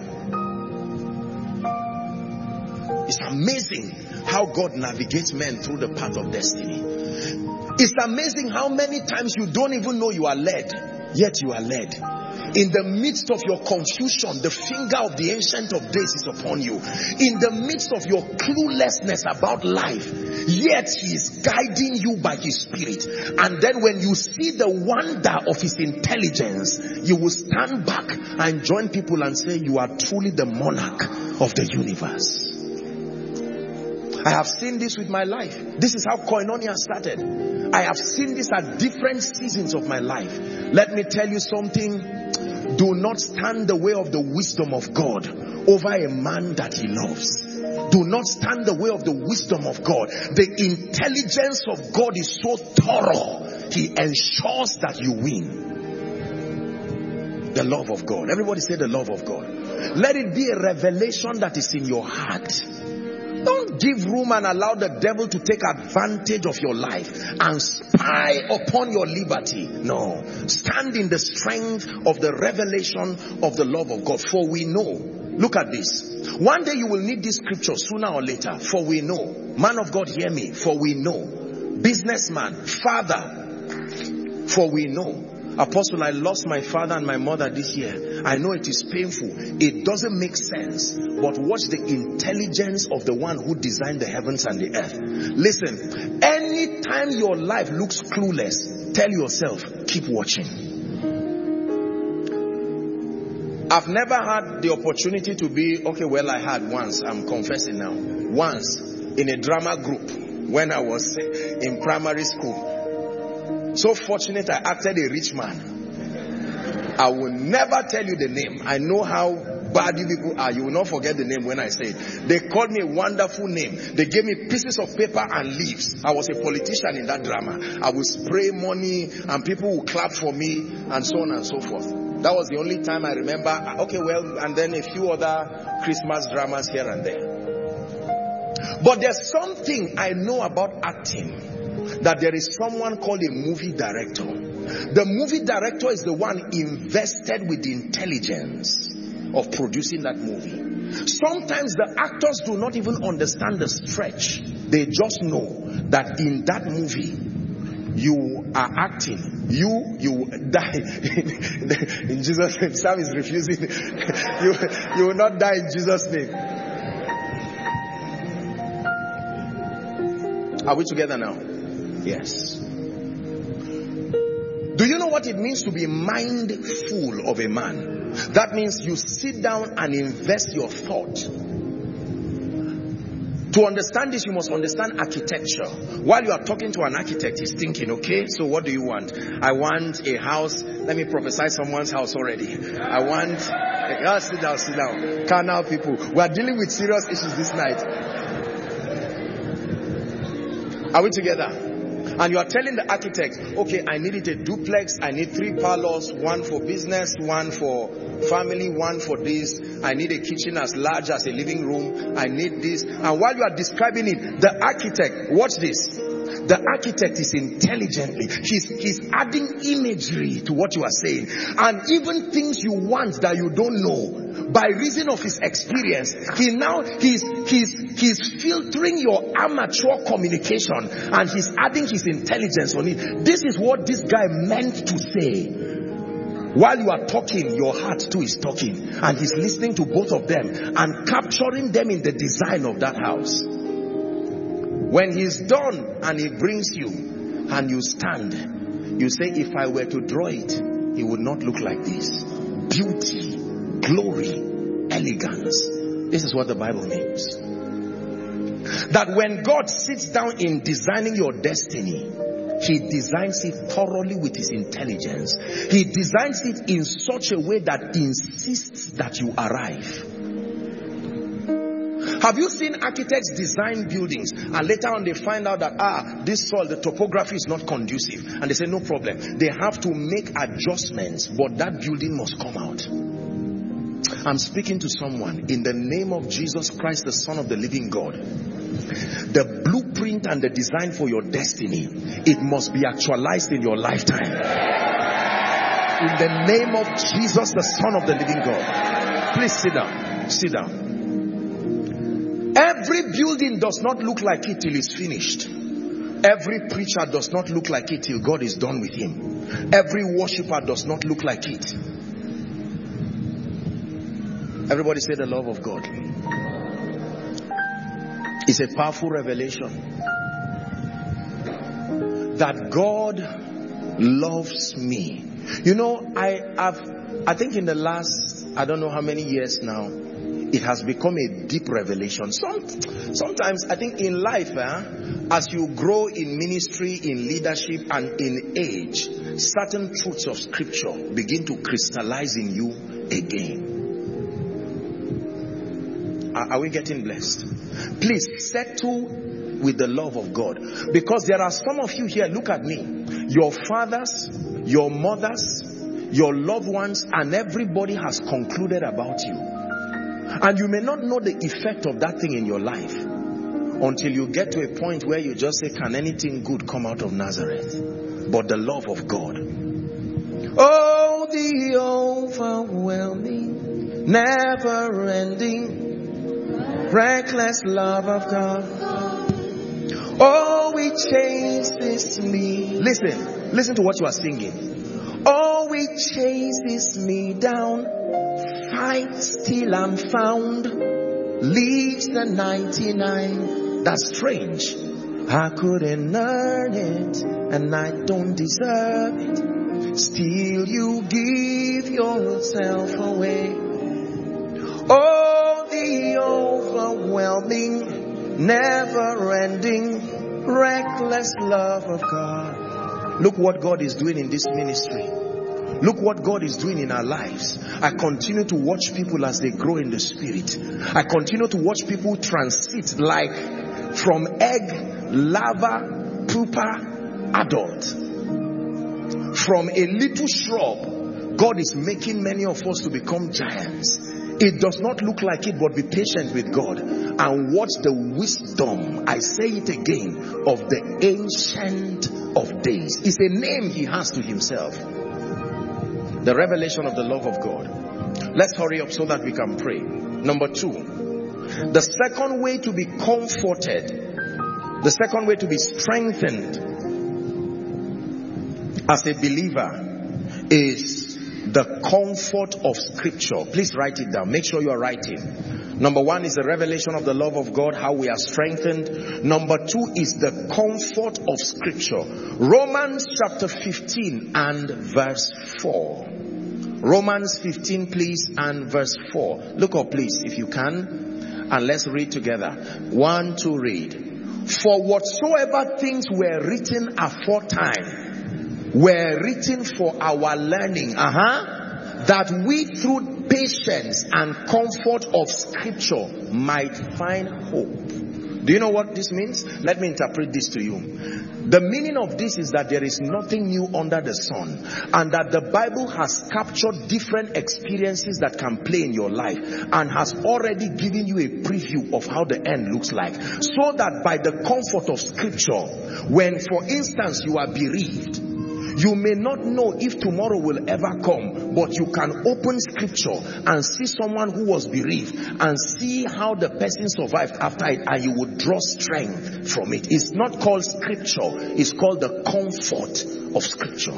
It's amazing how God navigates men through the path of destiny. It's amazing how many times you don't even know you are led, yet you are led. In the midst of your confusion, the finger of the Ancient of Days is upon you. In the midst of your cluelessness about life, yet he is guiding you by his Spirit. And then when you see the wonder of his intelligence, you will stand back and join people and say, you are truly the monarch of the universe. I have seen this with my life. This is how Koinonia started. I have seen this at different seasons of my life. Let me tell you something. Do not stand the way of the wisdom of God over a man that he loves. Do not stand the way of the wisdom of God. The intelligence of God is so thorough. He ensures that you win. The love of God. Everybody say the love of God. Let it be a revelation that is in your heart. Don't give room and allow the devil to take advantage of your life and spy upon your liberty. No. Stand in the strength of the revelation of the love of God. For we know. Look at this. One day you will need this scripture sooner or later. For we know. Man of God, hear me. For we know. Businessman, father. For we know. Apostle, I lost my father and my mother this year. I know it is painful. It doesn't make sense. But watch the intelligence of the one who designed the heavens and the earth. Listen, anytime your life looks clueless, tell yourself, keep watching. I've never had the opportunity to be, okay, well, I had once. I'm confessing now. Once. in a drama group when I was in primary school. So fortunate I acted a rich man. I will never tell you the name. I know how bad you people are. You will not forget the name when I say it. They called me a wonderful name. They gave me pieces of paper and leaves. I was a politician in that drama. I would spray money and people would clap for me and so on and so forth. That was the only time I remember. Okay, well, and then a few other Christmas dramas here and there. But there's something I know about acting, that there is someone called a movie director. The movie director is the one invested with the intelligence of producing that movie. Sometimes the actors do not even understand the stretch. They just know that in that movie you are acting. You you die in Jesus' name. Sam is refusing. you, you will not die in Jesus' name. Are we together now? Yes. Do you know what it means to be mindful of a man? That means you sit down and invest your thought. To understand this, you must understand architecture. While you are talking to an architect, he's thinking, okay, so what do you want? I want a house. Let me prophesy someone's house already. I want... Oh, sit down, sit down. Carnal people. We are dealing with serious issues this night. Are we together? And you are telling the architect, okay, I need it a duplex, I need three parlors, one for business, one for family, one for this. I need a kitchen as large as a living room. I need this. And while you are describing it, the architect, watch this. The architect is intelligently, he's, he's adding imagery to what you are saying. And even things you want that you don't know, by reason of his experience, he now, he's, he's, he's filtering your amateur communication and he's adding his intelligence on it. This is what this guy meant to say. While you are talking, your heart too is talking. And he's listening to both of them and capturing them in the design of that house. When he's done and he brings you and you stand, you say, if I were to draw it, it would not look like this. Beauty, glory, elegance. This is what the Bible means. That when God sits down in designing your destiny, he designs it thoroughly with his intelligence. He designs it in such a way that insists that you arrive. Have you seen architects design buildings and later on they find out that, ah, this soil, the topography is not conducive. And they say, no problem. They have to make adjustments, but that building must come out. I'm speaking to someone in the name of Jesus Christ, the Son of the living God. The blueprint and the design for your destiny, it must be actualized in your lifetime. In the name of Jesus, the Son of the living God. Please sit down. Sit down. Every building does not look like it till it's finished. Every preacher does not look like it till God is done with him. Every worshiper does not look like it. Everybody say the love of God. It's a powerful revelation that God loves me. You know, I have, I think in the last, I don't know how many years now, it has become a deep revelation. Some, sometimes I think in life, eh, as you grow in ministry, in leadership, and in age, certain truths of scripture begin to crystallize in you again. Are, are we getting blessed? Please settle with the love of God. Because there are some of you here, look at me. Your fathers, your mothers, your loved ones, and everybody has concluded about you. And you may not know the effect of that thing in your life until you get to a point where you just say, can anything good come out of Nazareth? But the love of God. Oh, the overwhelming, never-ending, reckless love of God. Oh, it chases me. Listen, listen to what you are singing. Oh, it chases me down. Fights till I'm found, leaves the ninety-nine. That's strange. I couldn't earn it, and I don't deserve it. Still you give yourself away. Oh, the overwhelming, never-ending, reckless love of God. Look what God is doing in this ministry. Look what God is doing in our lives. I continue to watch people as they grow in the spirit. I continue to watch people transit like from egg, larva, pupa, adult. From a little shrub, God is making many of us to become giants. It does not look like it, but be patient with God and watch the wisdom, I say it again, of the Ancient of Days. It's a name he has to himself. The revelation of the love of God. Let's hurry up so that we can pray. Number two, the second way to be comforted, the second way to be strengthened as a believer is the comfort of Scripture. Please write it down. Make sure you are writing. Number one is the revelation of the love of God, how we are strengthened. Number two is the comfort of Scripture. Romans chapter fifteen and verse four. Romans fifteen, please, and verse four. Look up, please, if you can, and let's read together. One, two, read. For whatsoever things were written aforetime were written for our learning, uh-huh, that we through patience and comfort of Scripture might find hope. Do you know what this means? Let me interpret this to you. The meaning of this is that there is nothing new under the sun, and that the Bible has captured different experiences that can play in your life and has already given you a preview of how the end looks like, so that by the comfort of Scripture, when for instance you are bereaved, you may not know if tomorrow will ever come, but you can open Scripture and see someone who was bereaved and see how the person survived after it, and you would draw strength from it. It's not called Scripture, it's called the comfort of Scripture.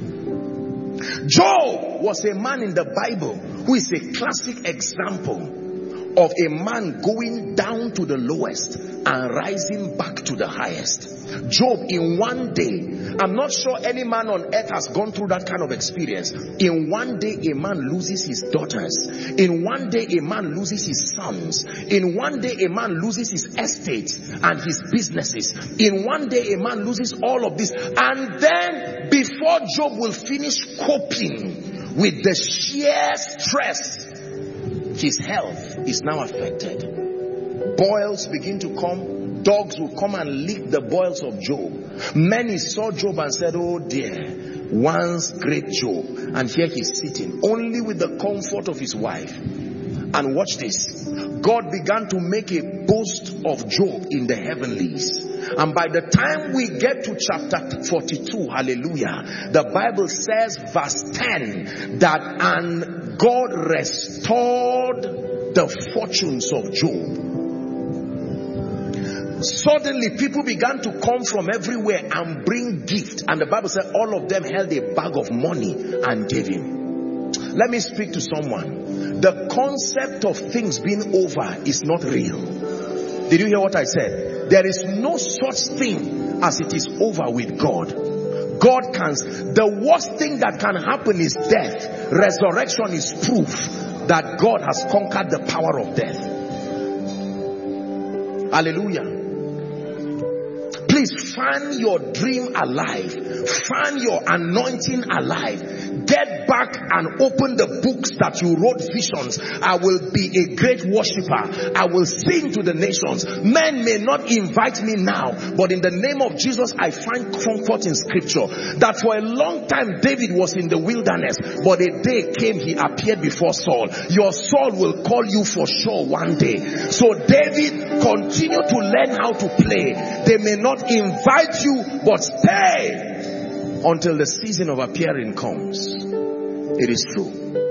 Job was a man in the Bible who is a classic example of a man going down to the lowest and rising back to the highest. Job, in one day, I'm not sure any man on earth has gone through that kind of experience. In one day, a man loses his daughters. In one day, a man loses his sons. In one day, a man loses his estates and his businesses. In one day, a man loses all of this. And then, before Job will finish coping with the sheer stress, his health is now affected. Boils begin to come. Dogs will come and lick the boils of Job. Many saw Job and said, oh dear, once great Job. And here he's sitting only with the comfort of his wife. And watch this. God began to make a boast of Job in the heavenlies. And by the time we get to chapter forty-two, hallelujah, the Bible says, verse ten, that and God restored the fortunes of Job. Suddenly people began to come from everywhere and bring gifts, and the Bible said all of them held a bag of money and gave him. Let me speak to someone. The concept of things being over is not real. Did you hear what I said? There is no such thing as it is over with God. God can, the worst thing that can happen is death. Resurrection is proof that God has conquered the power of death. Hallelujah. Please fan your dream alive. Fan your anointing alive. Get back and open the books that you wrote visions. I will be a great worshiper. I will sing to the nations. Men may not invite me now, but in the name of Jesus, I find comfort in Scripture. That for a long time, David was in the wilderness, but a day came, he appeared before Saul. Your Saul will call you for sure one day. So David, continue to learn how to play. They may not invite you, but stay until the season of appearing comes. It is true.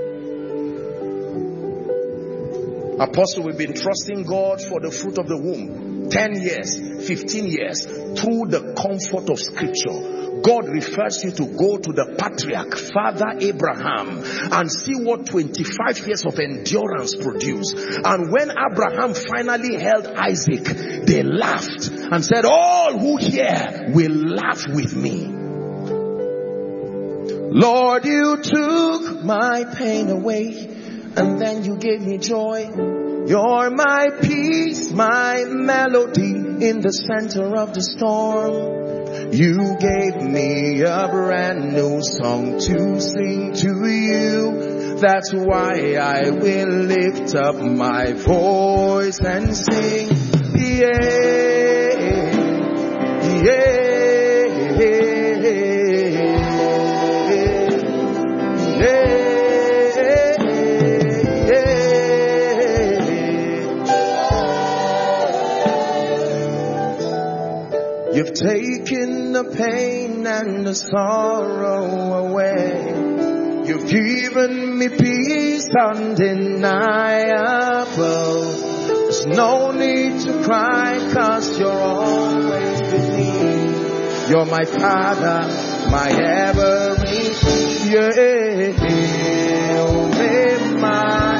Apostle, we've been trusting God for the fruit of the womb. ten years, fifteen years, through the comfort of Scripture. God refers you to go to the patriarch, Father Abraham, and see what twenty-five years of endurance produced. And when Abraham finally held Isaac, they laughed and said, all who hear will laugh with me. Lord, you took my pain away, and then you gave me joy. You're my peace, my melody in the center of the storm. You gave me a brand new song to sing to you. That's why I will lift up my voice and sing. Yeah, yeah. You've taken the pain and the sorrow away. You've given me peace undeniable. There's no need to cry, 'cause you're always with me. You're my Father, my everything. Yeah, oh, my.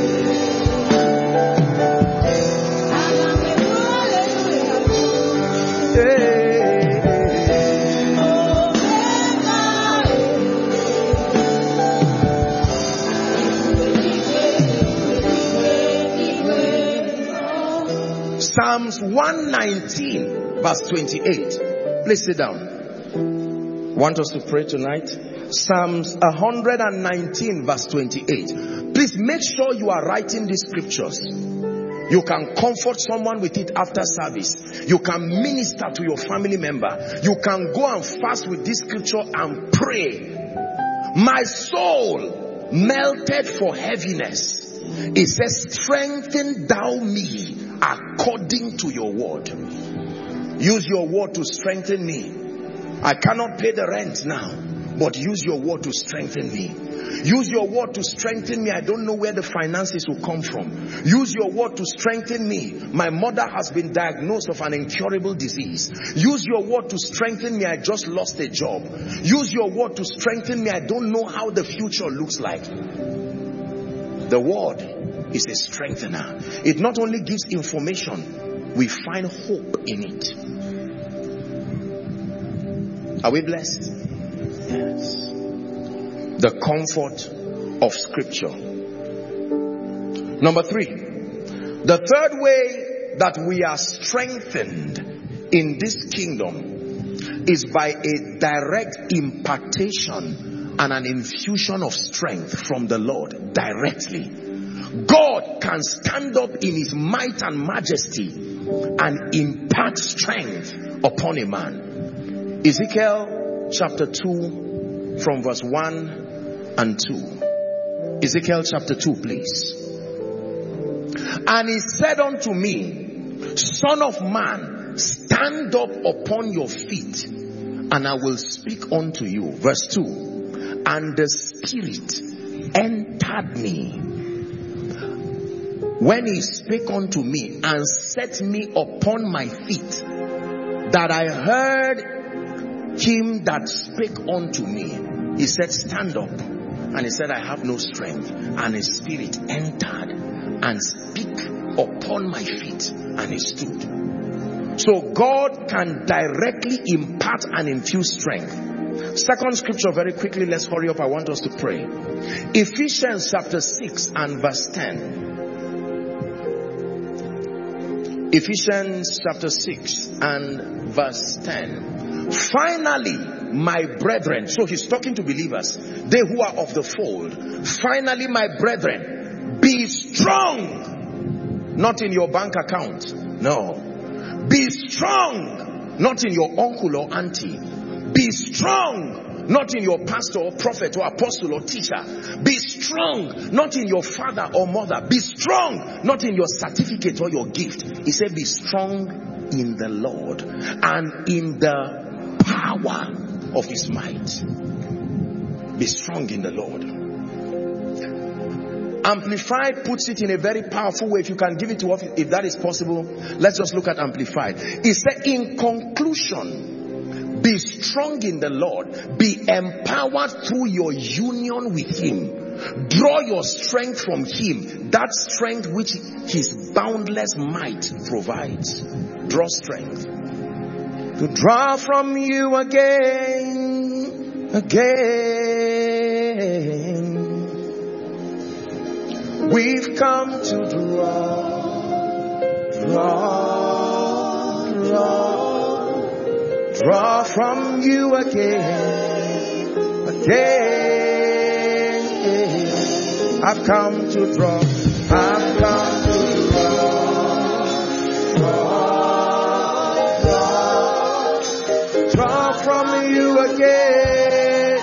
Psalms one nineteen verse twenty-eight. Please sit down. Want us to pray tonight? Psalms one nineteen verse twenty-eight. Please make sure you are writing these scriptures. You can comfort someone with it after service. You can minister to your family member. You can go and fast with this scripture and pray. My soul melted for heaviness. It says, strengthen thou me according to your word. Use your word to strengthen me. I cannot pay the rent now, but use your word to strengthen me. Use your word to strengthen me. I don't know where the finances will come from. Use your word to strengthen me. My mother has been diagnosed of an incurable disease. Use your word to strengthen me. I just lost a job. Use your word to strengthen me. I don't know how the future looks like. The word is a strengthener. It not only gives information, we find hope in it. Are we blessed? Yes. The comfort of scripture. Number three, the third way that we are strengthened in this kingdom is by a direct impartation and an infusion of strength from the Lord directly. God can stand up in his might and majesty and impart strength upon a man. Ezekiel chapter two from verse one and two. Ezekiel chapter two, please. And he said unto me, Son of man, stand up upon your feet, and I will speak unto you. Verse two. And the Spirit entered me when he spake unto me, and set me upon my feet, that I heard him that spake unto me. He said, stand up. And he said, I have no strength. And his Spirit entered and speak upon my feet, and he stood. So God can directly impart and infuse strength. Second scripture, very quickly, let's hurry up. I want us to pray. Ephesians chapter six and verse ten. Ephesians chapter six and verse ten. Finally, my brethren, so he's talking to believers, they who are of the fold. Finally, my brethren, be strong, not in your bank account, no. Be strong, not in your uncle or auntie. Be strong, not in your pastor or prophet or apostle or teacher. Be strong, not in your father or mother. Be strong, not in your certificate or your gift. He said, be strong in the Lord and in the power of his might. Be strong in the Lord. Amplified puts it in a very powerful way. If you can give it to us, if that is possible, let's just look at Amplified. It said, in conclusion, be strong in the Lord. Be empowered through your union with him. Draw your strength from him. That strength which his boundless might provides. Draw strength. To draw from you again, again. We We've come to draw, draw, draw, draw from you again, again. I've come to draw, I've come to draw, draw, draw, draw from you again.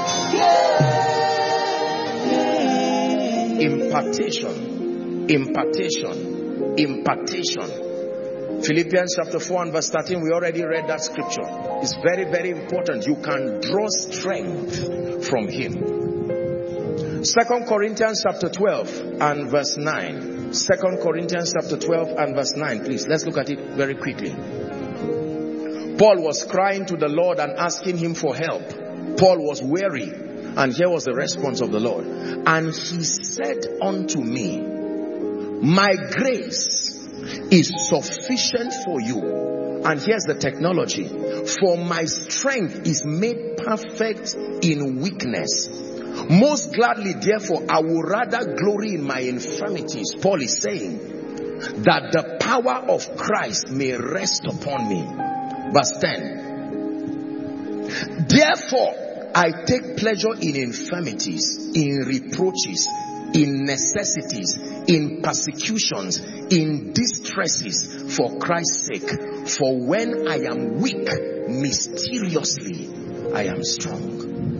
Impartation, impartation, impartation. Philippians chapter four and verse thirteen, we already read that scripture. It's very, very important. You can draw strength from him. Second Corinthians chapter twelve and verse nine. Second Corinthians chapter twelve and verse nine, please. Let's look at it very quickly. Paul was crying to the Lord and asking him for help. Paul was weary. And here was the response of the Lord. And he said unto me, my grace is sufficient for you. And here's the technology. For my strength is made perfect in weakness. Most gladly, therefore, I will rather glory in my infirmities. Paul is saying that the power of Christ may rest upon me. Verse ten. Therefore, I take pleasure in infirmities, in reproaches, in necessities, in persecutions, in distresses for Christ's sake. For when I am weak, mysteriously I am strong.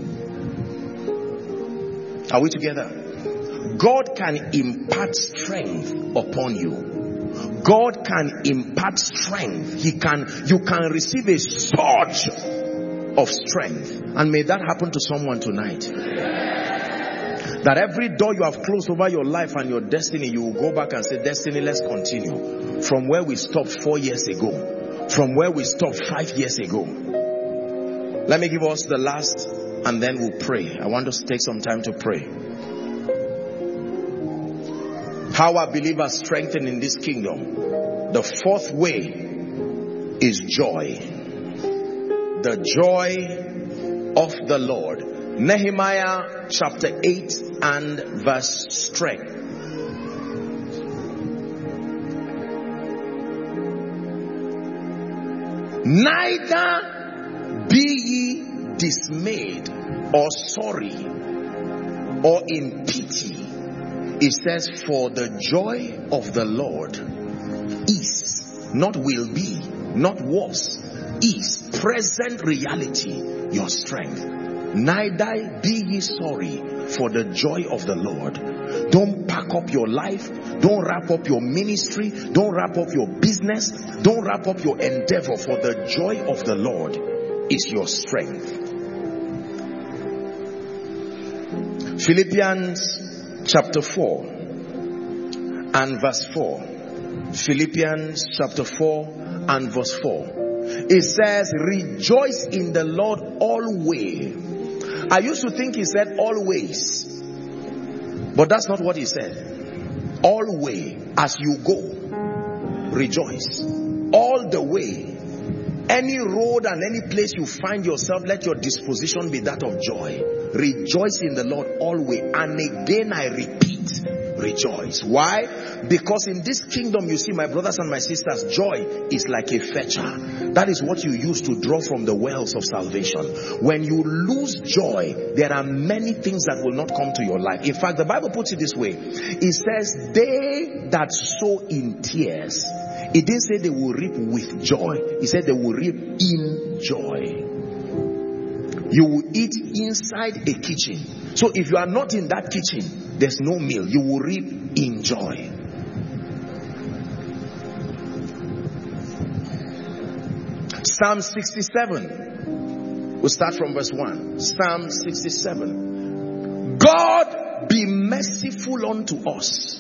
Are we together? God can impart strength upon you. God can impart strength. He can, you can receive a surge of strength. And may that happen to someone tonight. That every door you have closed over your life and your destiny, you will go back and say, destiny, let's continue from where we stopped four years ago, from where we stopped five years ago. Let me give us the last and then we'll pray. I want us to take some time to pray. How are believers strengthened in this kingdom? The fourth way is joy. The joy of the Lord. Nehemiah chapter eight and verse strength. Neither be ye dismayed or sorry or in pity. It says, for the joy of the Lord is, not will be, not was, is, present reality, your strength. Neither be ye sorry for the joy of the Lord. Don't pack up your life. Don't wrap up your ministry. Don't wrap up your business. Don't wrap up your endeavor, for the joy of the Lord is your strength. Philippians chapter four and verse four. Philippians chapter four and verse four. It says, rejoice in the Lord always. I used to think he said always, but that's not what he said. Always, as you go, rejoice. All the way. Any road and any place you find yourself, let your disposition be that of joy. Rejoice in the Lord always. And again I repeat, rejoice. Why? Because in this kingdom, you see, my brothers and my sisters, joy is like a fetcher. That is what you use to draw from the wells of salvation. When you lose joy, there are many things that will not come to your life. In fact, the Bible puts it this way. It says, they that sow in tears, it didn't say they will reap with joy. It said they will reap in joy. You will eat inside a kitchen. So if you are not in that kitchen, there's no meal. You will reap in joy. Psalm sixty-seven. We'll start from verse one. Psalm sixty-seven. God be merciful unto us,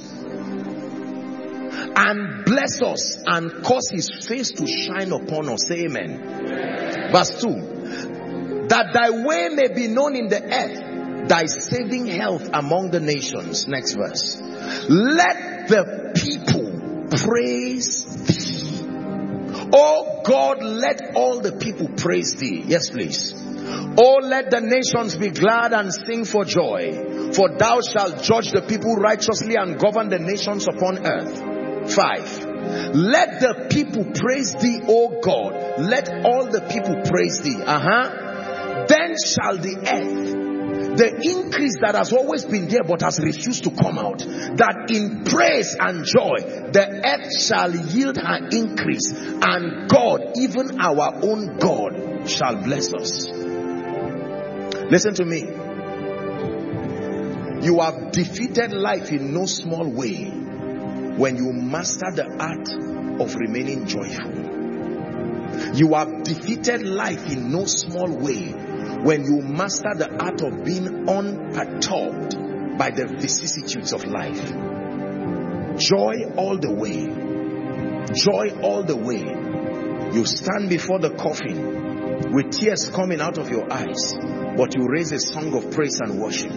and bless us, and cause his face to shine upon us. Say amen. Amen. Verse two. That thy way may be known in the earth, thy saving health among the nations. Next verse. Let the people praise thee. Oh God, let all the people praise thee. Yes, please. Oh, let the nations be glad and sing for joy. For thou shalt judge the people righteously and govern the nations upon earth. Five. Let the people praise thee, O God. Let all the people praise thee. Uh-huh. Then shall the earth, the increase that has always been there but has refused to come out, that in praise and joy the earth shall yield her increase, and God, even our own God, shall bless us. Listen to me. You have defeated life in no small way when you master the art of remaining joyful. You have defeated life in no small way when you master the art of being unperturbed by the vicissitudes of life. Joy all the way. Joy all the way. You stand before the coffin with tears coming out of your eyes, but you raise a song of praise and worship.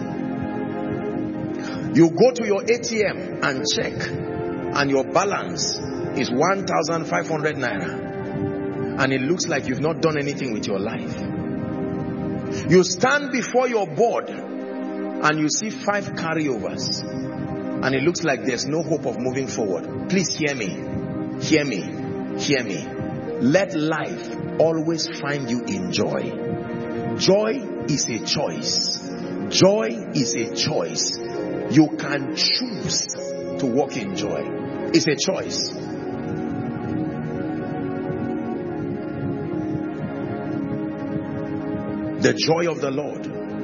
You go to your A T M and check, and your balance is one thousand five hundred naira, and it looks like you've not done anything with your life. You stand before your board and you see five carryovers, and it looks like there's no hope of moving forward. Please hear me, hear me, hear me. Let life always find you in joy. Joy is a choice. Joy is a choice. You can choose to walk in joy. It's a choice. The joy of the Lord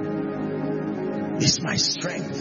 is my strength.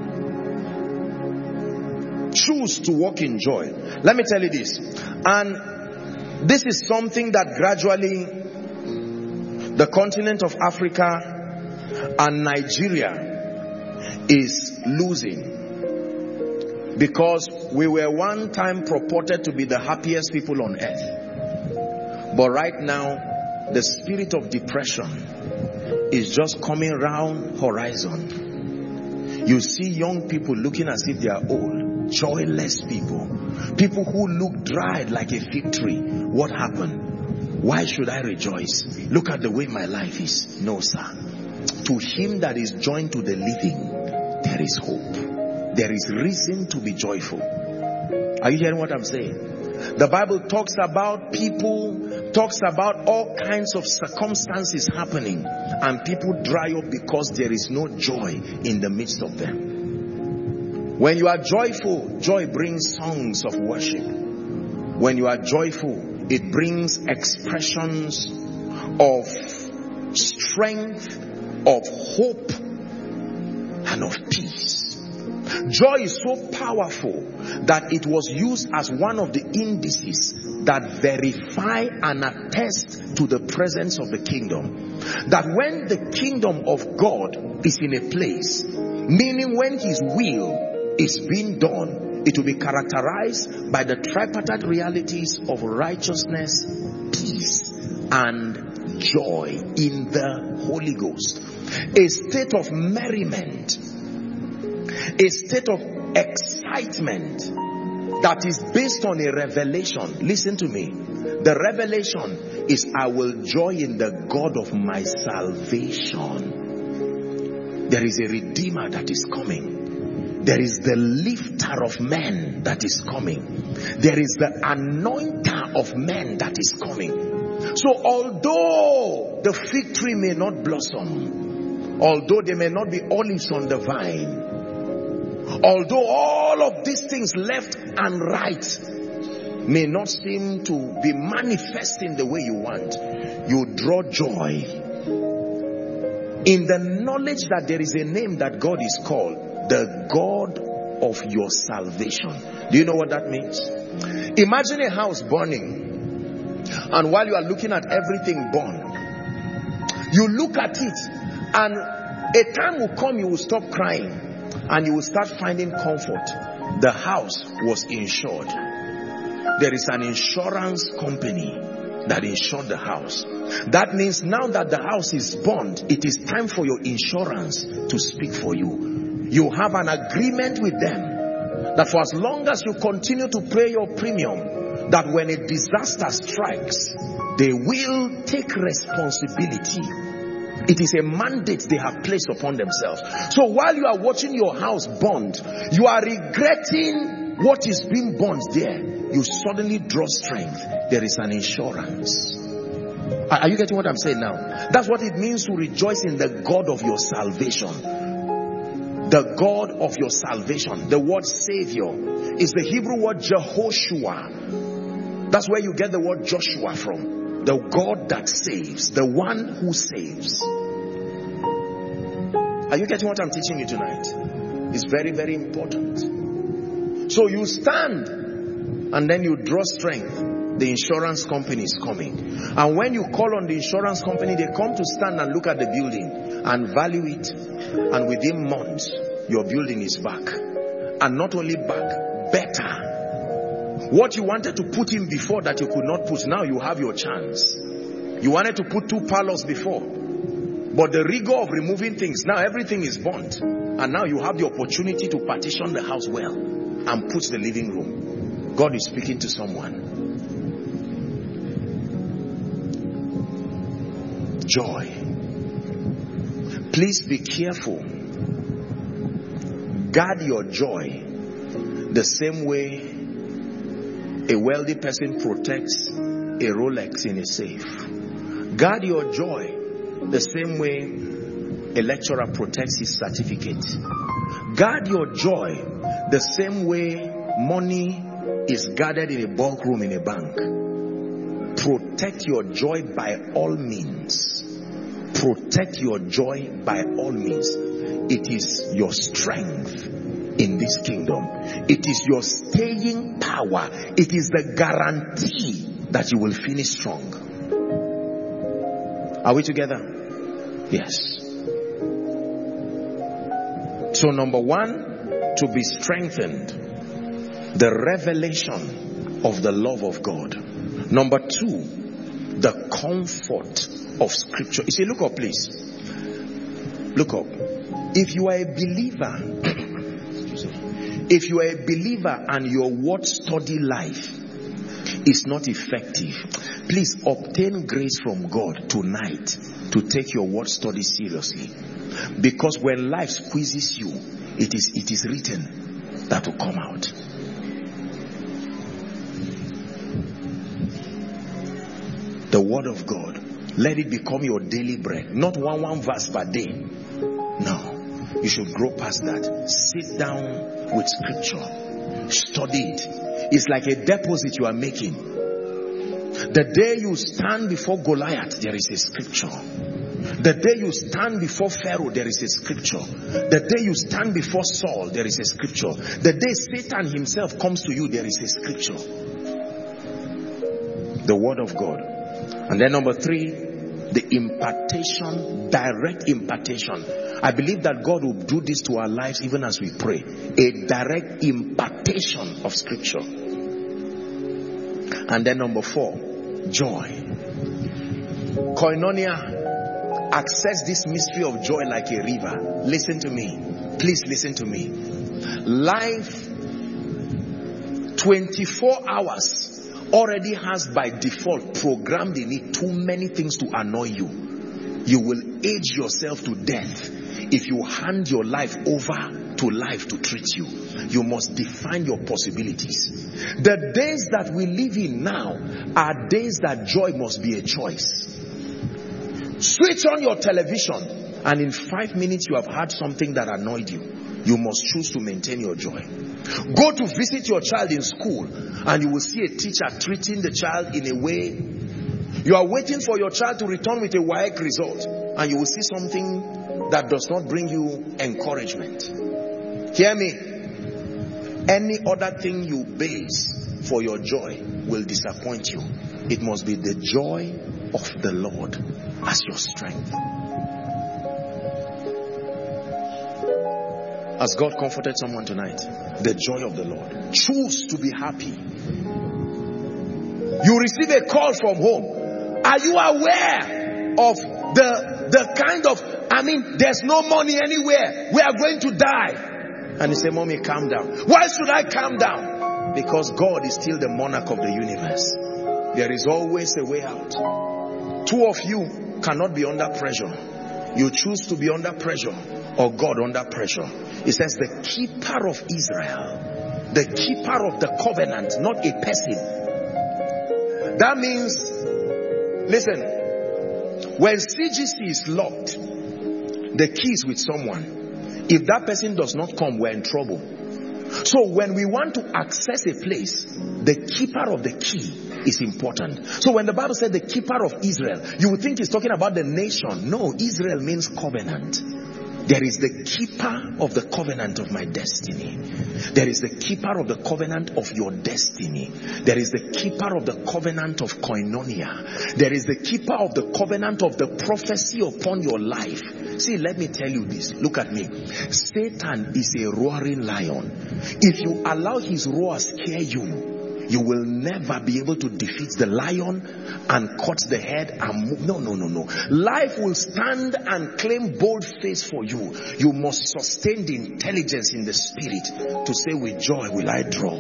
Choose to walk in joy. Let me tell you this. And this is something that gradually the continent of Africa and Nigeria is losing, because we were one time purported to be the happiest people on earth, but right now the spirit of depression is just coming round horizon. You see young people looking as if they are old, joyless people, people who look dried like a fig tree. What happened? Why should I rejoice? Look at the way my life is. No, sir. To him that is joined to the living, there is hope. There is reason to be joyful. Are you hearing what I'm saying? The Bible talks about people, talks about all kinds of circumstances happening, and people dry up because there is no joy in the midst of them. When you are joyful, joy brings songs of worship. When you are joyful, it brings expressions of strength, of hope, and of peace. Joy is so powerful that it was used as one of the indices that verify and attest to the presence of the kingdom. That when the kingdom of God is in a place, meaning when his will is being done, it will be characterized by the tripartite realities of righteousness, peace, and joy in the Holy Ghost. A state of merriment, a state of excitement that is based on a revelation. Listen to me. The revelation is, I will joy in the God of my salvation. There is a Redeemer that is coming. There is the lifter of men that is coming. There is the anointer of men that is coming. So although the fig tree may not blossom, although there may not be olives on the vine, although all of these things left and right may not seem to be manifesting the way you want, you draw joy in the knowledge that there is a name that God is called the God of your salvation. Do you know what that means? Imagine a house burning, and while you are looking at everything burn, you look at it, and a time will come you will stop crying and you will start finding comfort. The house was insured. There is an insurance company that insured the house. That means now that the house is burned, it is time for your insurance to speak for you. You have an agreement with them that for as long as you continue to pay your premium, that when a disaster strikes, they will take responsibility It is a mandate they have placed upon themselves. So while you are watching your house burned, you are regretting what is being burned there. You suddenly draw strength. There is an insurance. Are you getting what I'm saying now? That's what it means to rejoice in the God of your salvation. The God of your salvation. The word Savior is the Hebrew word Jehoshua. That's where you get the word Joshua from. The God that saves. The one who saves. Are you getting what I'm teaching you tonight? It's very, very important. So you stand and then you draw strength. The insurance company is coming. And when you call on the insurance company, they come to stand and look at the building and value it. And within months, your building is back. And not only back, better. What you wanted to put in before that you could not put, now you have your chance. You wanted to put two parlors before. But the rigor of removing things, now everything is burnt. And now you have the opportunity to partition the house well and put the living room. God is speaking to someone. Joy. Please be careful. Guard your joy the same way a wealthy person protects a Rolex in a safe. Guard your joy the same way a lecturer protects his certificate. Guard your joy the same way money is guarded in a bulk room in a bank. Protect your joy by all means. Protect your joy by all means. It is your strength in this kingdom. It is your staying power. It is the guarantee that you will finish strong. Are we together? Yes. So number one, to be strengthened, the revelation of the love of God. Number two, the comfort of scripture. You see, look up please. Look up. If you are a believer, if you are a believer and your word study life is not effective, please obtain grace from God tonight to take your word study seriously. Because when life squeezes you, it is, it is written that will come out. The word of God, let it become your daily bread. Not one one verse per day. No. You should grow past that. Sit down with scripture. Study it. It's like a deposit you are making. The day you stand before Goliath, there is a scripture. The day you stand before Pharaoh, there is a scripture. The day you stand before Saul, there is a scripture. The day Satan himself comes to you, there is a scripture. The word of God. And then number three, the impartation, direct impartation. I believe that God will do this to our lives even as we pray. A direct impartation of scripture. And then number four, joy. Koinonia, access this mystery of joy like a river. Listen to me. Please listen to me. Life, twenty-four hours already has by default programmed in it too many things to annoy you. You will age yourself to death if you hand your life over to life to treat you. You must define your possibilities. The days that we live in now are days that joy must be a choice. Switch on your television and in five minutes you have had something that annoyed you. You must choose to maintain your joy. Go to visit your child in school and you will see a teacher treating the child in a way. You are waiting for your child to return with a W A E C result and you will see something that does not bring you encouragement. Hear me. Any other thing you base for your joy will disappoint you. It must be the joy of the Lord as your strength. Has God comforted someone tonight? The joy of the Lord. Choose to be happy. You receive a call from home. Are you aware of the, the kind of, I mean, there's no money anywhere. We are going to die. And you say, Mommy, calm down. Why should I calm down? Because God is still the monarch of the universe. There is always a way out. Two of you cannot be under pressure. You choose to be under pressure or God under pressure. It says the keeper of Israel, the keeper of the covenant, not a person. That means, listen, when C G C is locked, the key is with someone. If that person does not come, we're in trouble. So when we want to access a place, the keeper of the key is important. So when the Bible said the keeper of Israel, you would think it's talking about the nation. No, Israel means covenant. There is the keeper of the covenant of my destiny. There is the keeper of the covenant of your destiny. There is the keeper of the covenant of koinonia. There is the keeper of the covenant of the prophecy upon your life. See, let me tell you this. Look at me. Satan is a roaring lion. If you allow his roar scare you, you will never be able to defeat the lion and cut the head and move. No, no, no, no. Life will stand and claim bold face for you. You must sustain the intelligence in the spirit to say, with joy will I draw.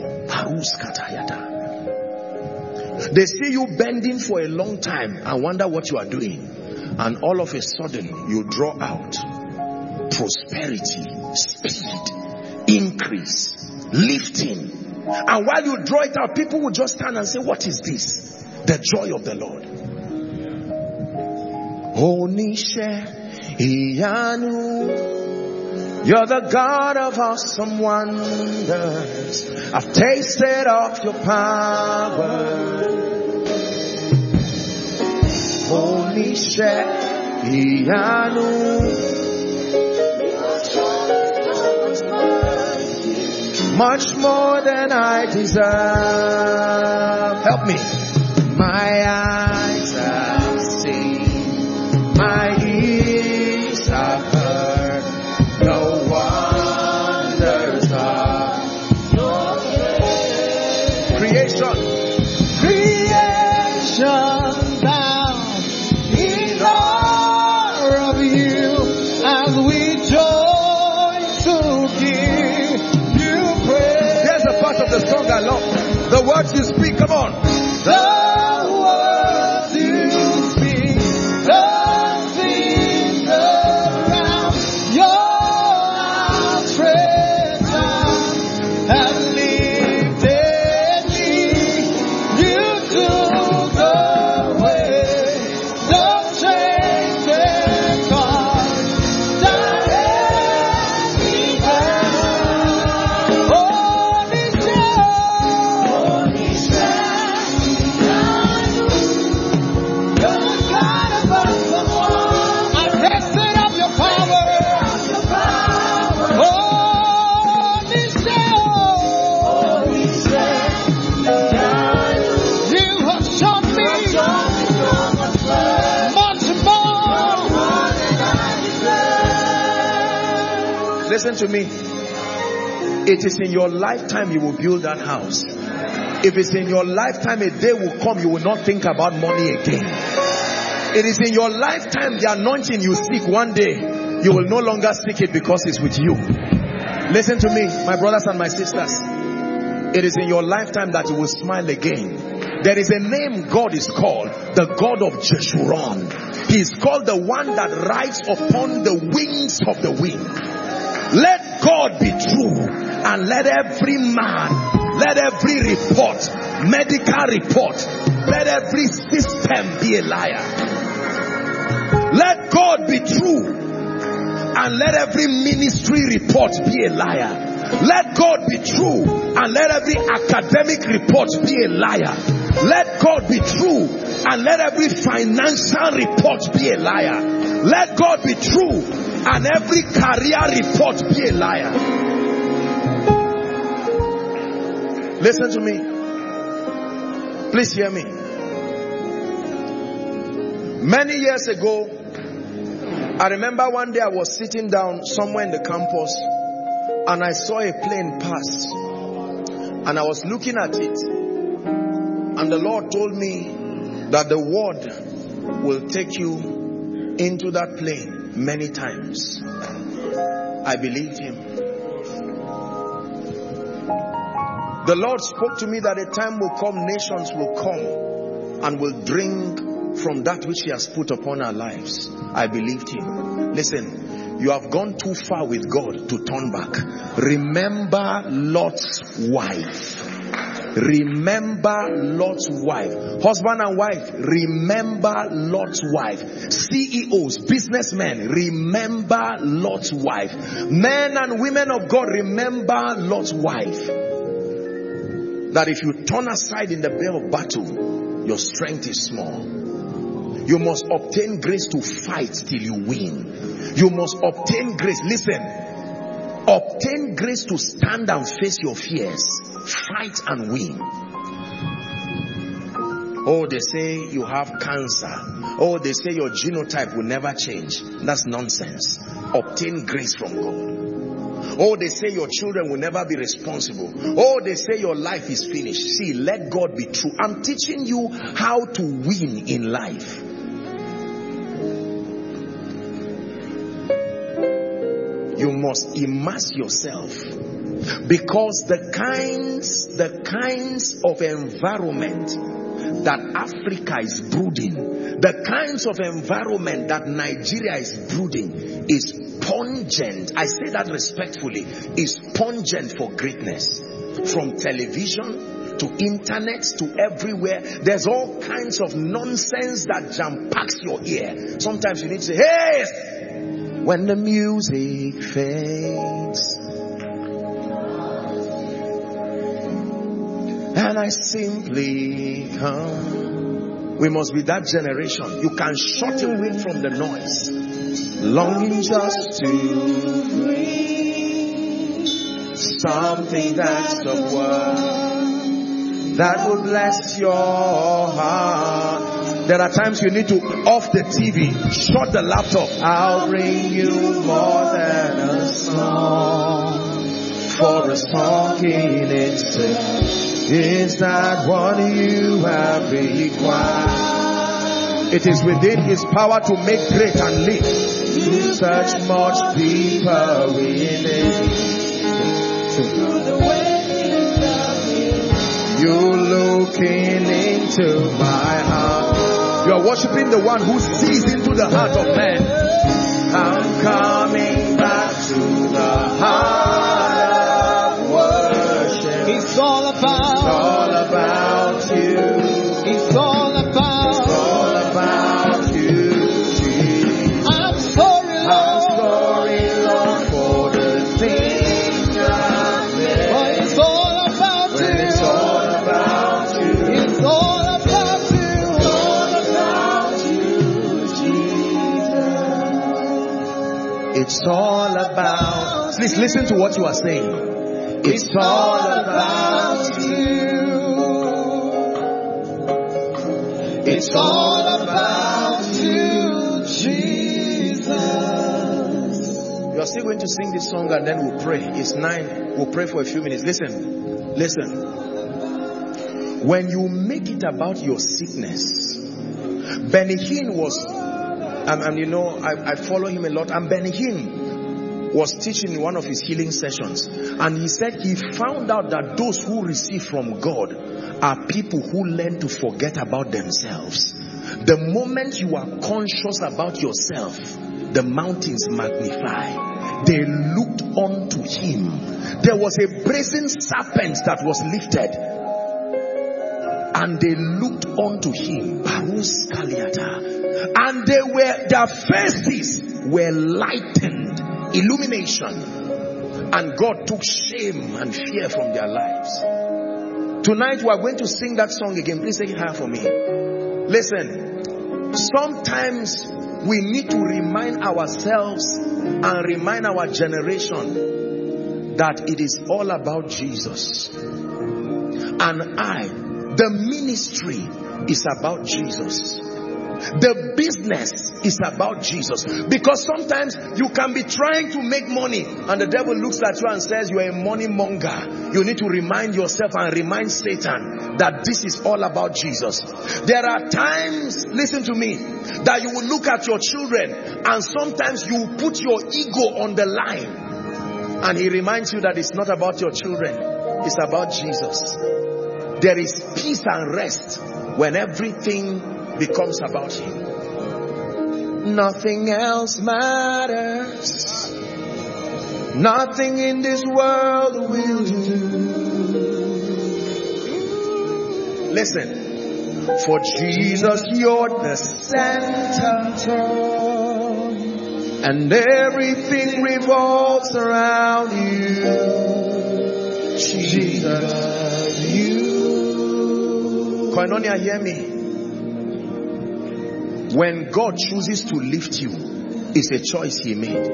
They see you bending for a long time and wonder what you are doing. And all of a sudden, you draw out prosperity, speed, increase, lifting. And while you draw it out, people will just stand and say, what is this? The joy of the Lord. Onishe Iyanu, you're the God of awesome wonders. I've tasted of your power. Onishe Iyanu, much more than I deserve. Help me. My eyes have seen, my ears have heard, no wonders of your creation. Creation bound in awe of you as we join to give you praise. Here's a part of the song I love. The words you speak, come on. The words you speak, the things around your outstretched arms have lifted me. You took away the chains and bars that held me down. Holy Spirit, Holy Spirit. Listen to me. It is in your lifetime you will build that house. If it's in your lifetime, a day will come you will not think about money again. It is in your lifetime the anointing you seek, one day you will no longer seek it because it's with you. Listen to me, my brothers and my sisters. It is in your lifetime that you will smile again. There is a name God is called, the God of Jeshurun. He is called the one that rides upon the wings of the wind. Let God be true and let every man, let every report, medical report, let every system be a liar. Let God be true and let every ministry report be a liar. Let God be true and let every academic report be a liar. Let God be true and let every financial report be a liar. Let God be true and every career report be a liar. Listen to me. Please hear me. Many years ago, I remember one day I was sitting down somewhere in the campus and I saw a plane pass. And I was looking at it. And the Lord told me that the word will take you into that plane many times. I believed him. The Lord spoke to me that a time will come, nations will come and will drink from that which he has put upon our lives. I believed him. Listen, you have gone too far with God to turn back. Remember Lot's wife. Remember Lot's wife. Husband and wife, remember Lot's wife. C E Os, businessmen, remember Lot's wife. Men and women of God, remember Lot's wife. That if you turn aside in the day of battle, your strength is small. You must obtain grace to fight till you win. You must obtain grace. Listen, obtain grace to stand and face your fears. Fight and win. Oh, they say you have cancer. Oh, they say your genotype will never change. That's nonsense. Obtain grace from God. Oh, they say your children will never be responsible. Oh, they say your life is finished. See, let God be true. I'm teaching you how to win in life. You must immerse yourself. Because the kinds, the kinds of environment that Africa is brooding, the kinds of environment that Nigeria is brooding is pungent. I say that respectfully, is pungent for greatness. From television to internet to everywhere, there's all kinds of nonsense that jam packs your ear. Sometimes you need to say, hey, when the music fades and I simply come. We must be that generation. You can shut away from the noise, longing just to bring something that's of worth that will bless your heart. There are times you need to off the T V, shut the laptop. I'll bring you more than a song, for a song in itself is that what you have required. It is within his power to make great and live. You search much deeper within. You're looking into my heart. You are worshiping the one who sees into the heart of man. I'm coming back to the heart of worship. It's all about, it's all about you. It's all about, it's all about you, Jesus. I'm sorry, Lord. I'm sorry, Lord, for the things I've done. But it's all about when you. It's all about you. It's all about you. It's all about you, Jesus. It's all about. Please listen to what you are saying. It's, it's all about you. It's all about you, Jesus. You are still going to sing this song and then we'll pray. It's nine. We'll pray for a few minutes. Listen. Listen. When you make it about your sickness, Benny Hinn was, and, and you know, I, I follow him a lot, and Benny Hinn was teaching in one of his healing sessions, and he said he found out that those who receive from God are people who learn to forget about themselves. The moment you are conscious about yourself, the mountains magnify. They looked unto him. There was a brazen serpent that was lifted, and they looked unto him. And they were, their faces were lightened. Illumination. And God took shame and fear from their lives. Tonight we are going to sing that song again. Please take it higher for me. Listen, sometimes we need to remind ourselves and remind our generation that it is all about Jesus. And I, the ministry is about Jesus. The business is about Jesus. Because sometimes you can be trying to make money and the devil looks at you and says you are a money monger. You need to remind yourself and remind Satan that this is all about Jesus. There are times, listen to me, that you will look at your children and sometimes you will put your ego on the line, and he reminds you that it's not about your children, it's about Jesus. There is peace and rest when everything becomes about him. Nothing else matters. Nothing in this world will do. Listen, for Jesus you're the center, and everything revolves around you. Jesus, you. Koinonia, hear me. When God chooses to lift you, it's a choice he made.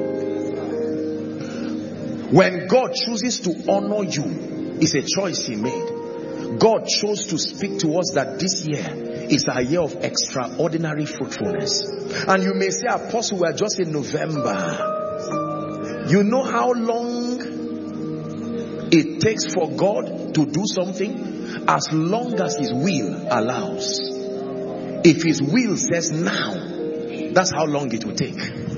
When God chooses to honor you, it's a choice he made. God chose to speak to us that this year is a year of extraordinary fruitfulness. And you may say, Apostle, we are just in November. You know how long it takes for God to do something? As long as his will allows. If his will says now, that's how long it will take.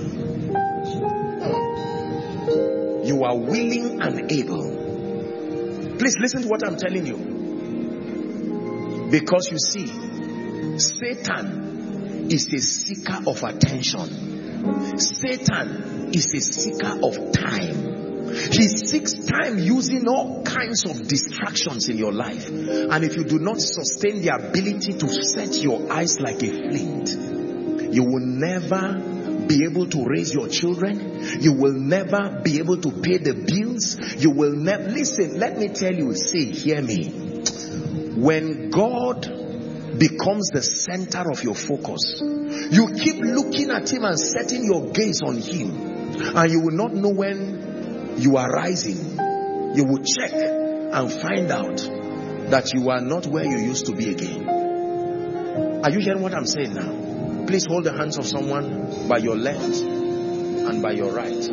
You are willing and able. Please listen to what I'm telling you. Because you see, Satan is a seeker of attention. Satan is a seeker of time. He seeks time using all kinds of distractions in your life. And if you do not sustain the ability to set your eyes like a flint, you will never be able to raise your children. You will never be able to pay the bills. You will never, listen, let me tell you, see, hear me. When God becomes the center of your focus, you keep looking at him and setting your gaze on him, and you will not know when you are rising. You will check and find out that you are not where you used to be again. Are you hearing what I'm saying now? Please hold the hands of someone by your left and by your right.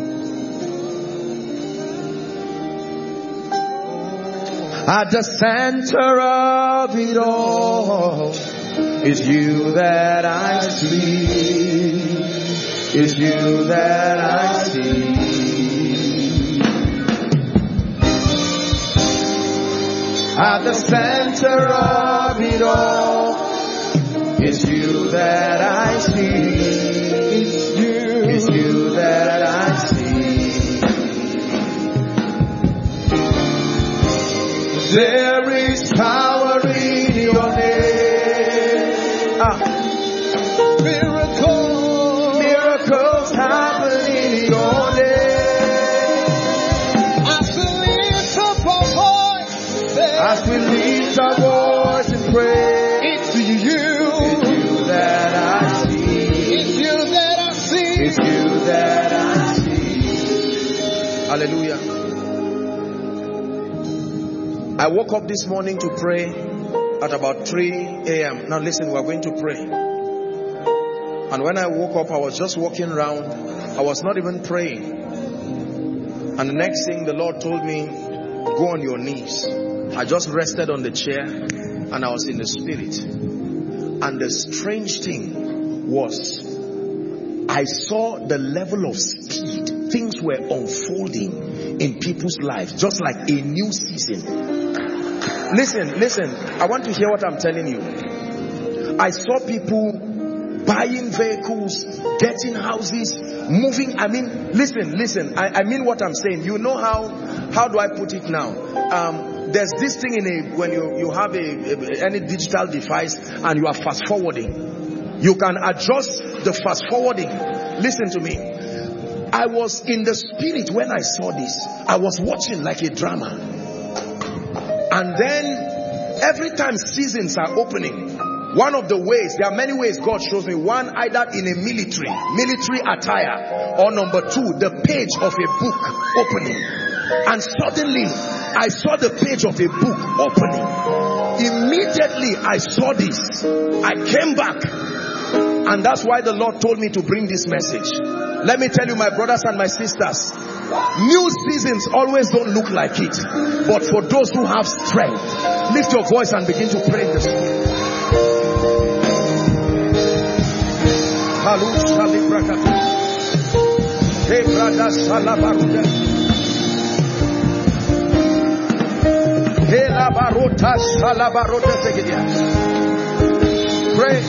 At the center of it all is you that I see. Is you that I see. At the center of it all is you that I see. It's you. It's you that I see. There is power in your name. Ah. Miracles, miracles happen in your name. As we lift up our voice, as we lift our voice and pray, it's you. It's you that I see. It's you that I see. It's you that I see. Hallelujah. I woke up this morning to pray at about three a m Now listen, we are going to pray. And when I woke up, I was just walking around. I was not even praying. And the next thing the Lord told me, go on your knees. I just rested on the chair and I was in the spirit. And the strange thing was, I saw the level of speed. Things were unfolding in people's lives, just like a new season. Listen, listen, I want to hear what I'm telling you. I saw people buying vehicles, getting houses, moving. I mean, listen, listen, I, I mean what I'm saying. You know how, how do I put it now? Um, there's this thing in a, when you, you have a, a, any digital device and you are fast forwarding. You can adjust the fast forwarding. Listen to me. I was in the spirit when I saw this. I was watching like a drama. And then every time seasons are opening, one of the ways, there are many ways God shows me. One, either in a military, military attire, or number two, the page of a book opening. And suddenly, I saw the page of a book opening. Immediately, I saw this. I came back. And that's why the Lord told me to bring this message. Let me tell you, my brothers and my sisters, new seasons always don't look like it. But for those who have strength, lift your voice and begin to pray in the spirit. Pray.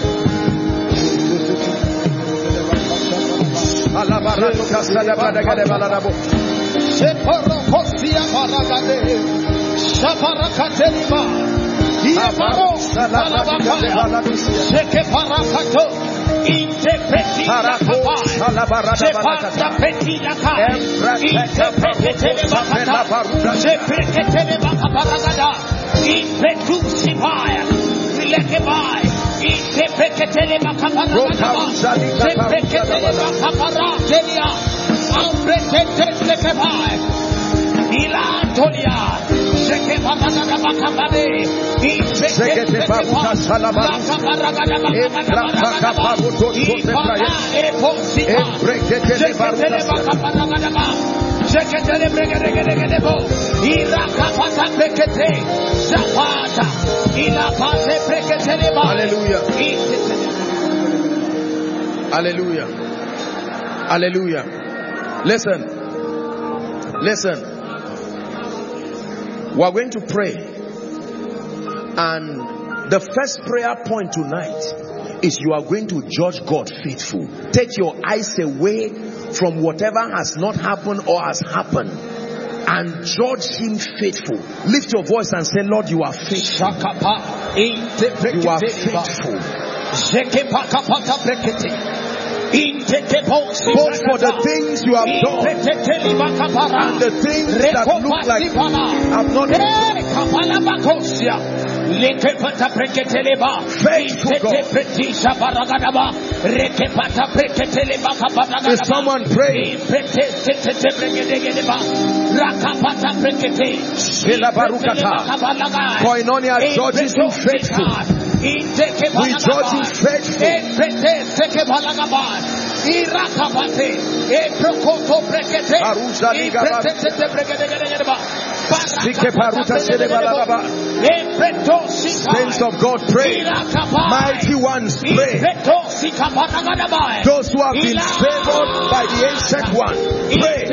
Alabarato Casalabada Gadabalabo. Seporocosia Paragade. Saparacatelima. Iabaro Salabacaya. Seke Paracato. Interpreti la capai, sepanta peti la capai, interprete le bacata, seprekete le bacaparagada, interpretu sipaya, lekebai, interprete le bacaparagada, seprekete le bacaparagada, ambrete lekebai, ilantolia, seke paragada bacabade, interprete Hallelujah. Hallelujah. Hallelujah. Listen. Listen. We are going to pray. And the first prayer point tonight is you are going to judge God faithful. Take your eyes away from whatever has not happened or has happened and judge him faithful. Lift your voice and say, Lord, you are faithful. You are faithful. Both for the things you have done and the things that look like have not been. Faithful God. Is someone praying? Koinonia judges you faithful. We judge you faithful. Saints of God, pray. Mighty ones, pray. Those who have been favored by the ancient one, pray.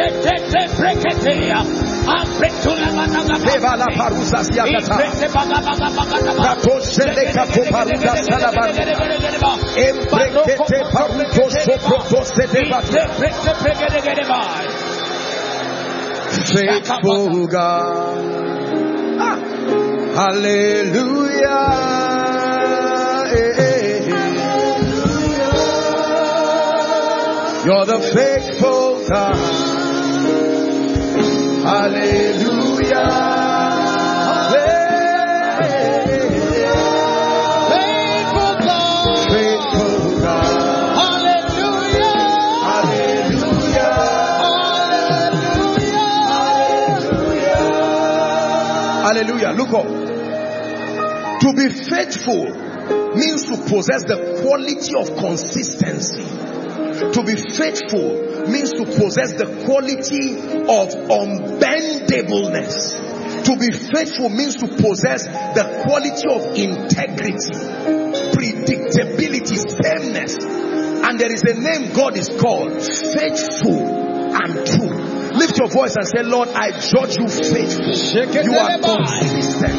Faithful God. Ah. Hallelujah. You're the faithful God. Hallelujah. Faithful God. Faithful God. Hallelujah. Hallelujah. Hallelujah. Hallelujah. Look up. To be faithful means to possess the quality of consistency. To be faithful means to possess the quality of unbendableness. To be faithful means to possess the quality of integrity, predictability, sameness. And there is a name God is called faithful and true. Lift your voice and say, Lord, I judge you faithful. You are consistent.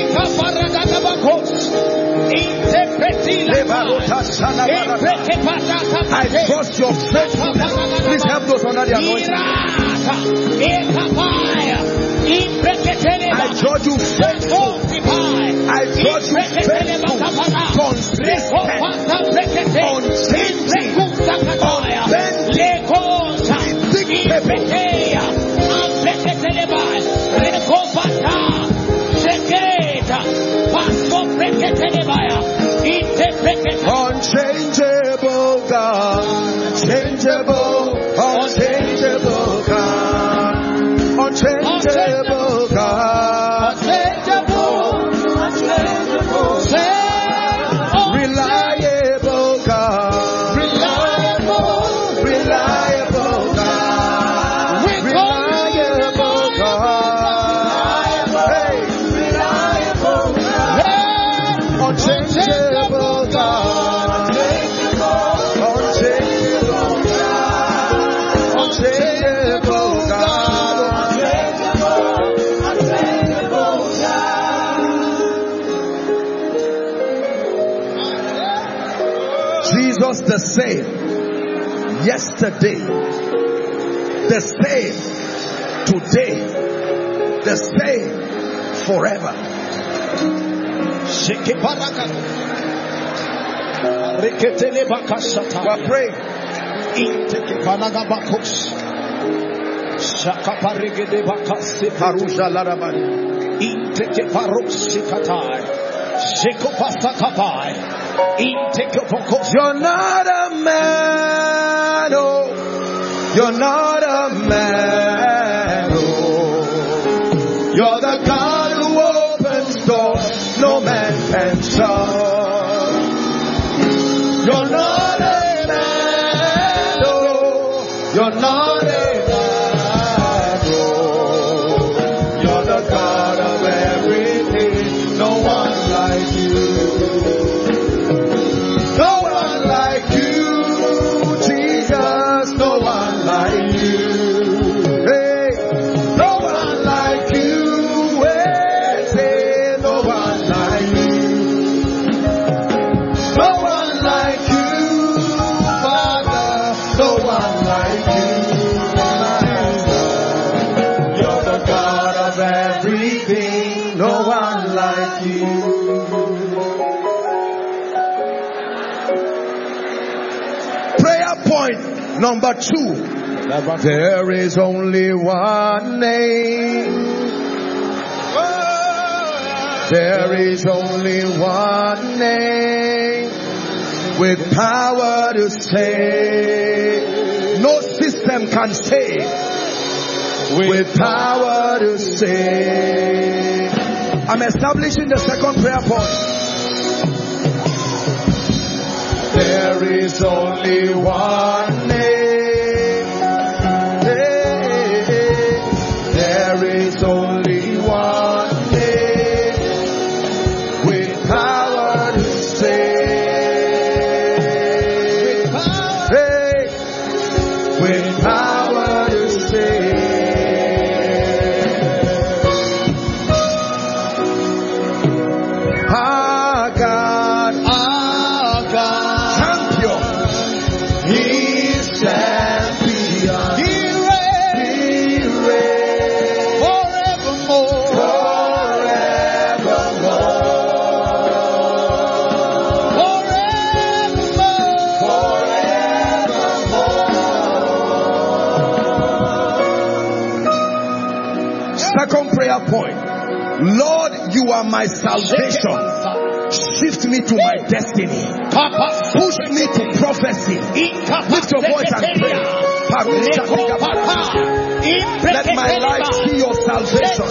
I trust your faithfulness. Please help those under the anointing. I judge you faithful. I judge you faithful. Consistent. Unchanging. Unbending. Unchangeable God, unchangeable, unchangeable God, unchangeable God, unchangeable, unchangeable, reliable God, reliable, reliable God, reliable God, hey, reliable God, unchangeable God. Jesus the same yesterday, the same today, the same forever. We're praying. You're not a man, oh, you're not a man, oh, you're the God who opens doors no man can shut. You're not a man, oh, you're not a man, oh, you're the God of everything, no one like you. No one like you, Jesus, no one like you. Hey, no one like you, hey, say, no one like you. No one like you, Father, no one like you. You're the God of everything, no one like you. Prayer point number two. There is only one name. There is only one name with power to save. No system can save. With power to save. I'm establishing the second prayer point. There is only one name. There is only one name with power to save. Hey, with power to save. Our God, our God, champion. He is champion. He reigns, he reigns forevermore, forevermore, forevermore. Second prayer point. Lord, you are my salvation. Shift me to my destiny. Push me to prophecy. Lift your voice and pray. Let my life see your salvation.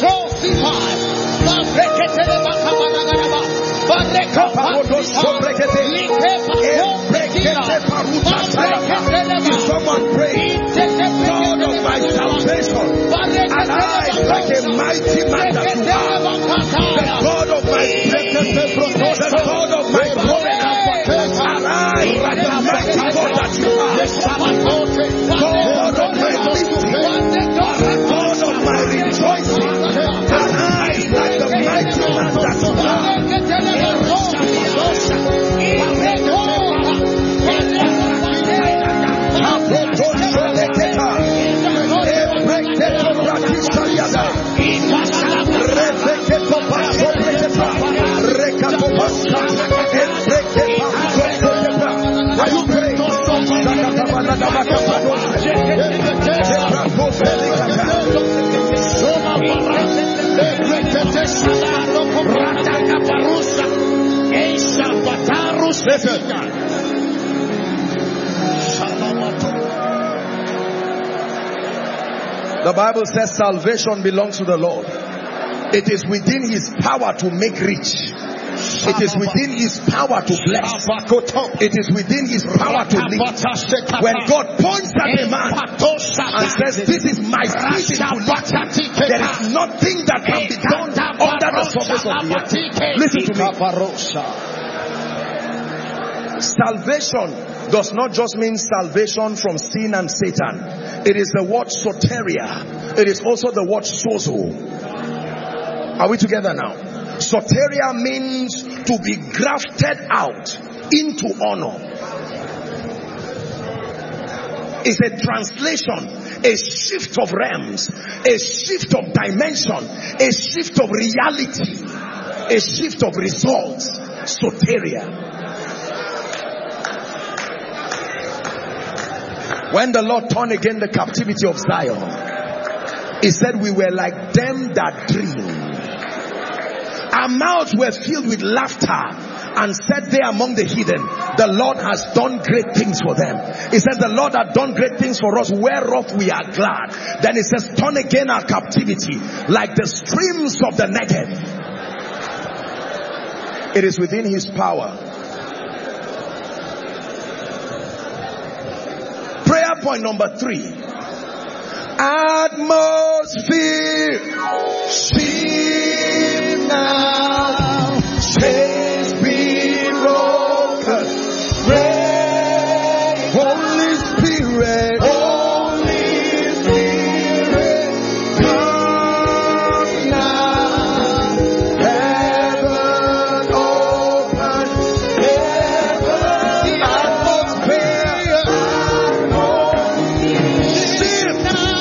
If someone pray, God of my salvation, arise like a mighty man that you are. The God of my greatness, the God of my glory, arise like the mighty God that you are. God of my victory, God of my rejoicing, arise like the mighty man that you are. Are you praying? Listen. The Bible says salvation belongs to the Lord. It is within his power to make rich. It is within his power to bless. It is within his power to live. When God points at a man and says, this is my season to live, there is nothing that can be done under the surface of the earth. Listen to me. Salvation does not just mean salvation from sin and Satan. It is the word soteria. It is also the word sozo. Are we together now? Soteria means to be grafted out into honor. is a translation, a shift of realms, a shift of dimension, a shift of reality, a shift of results. Soteria. When the Lord turned again the captivity of Zion, He said we were like them that dream. Our mouths were filled with laughter, and said they among the heathen, the Lord has done great things for them. He said the Lord has done great things for us, whereof we are glad. Then He says, turn again our captivity like the streams of the Negev. It is within His power. Prayer point number three. Atmosphere, shift now, chains be broken, pray, Holy Spirit, Holy Spirit, come now, heaven open, heaven, the atmosphere, shift now.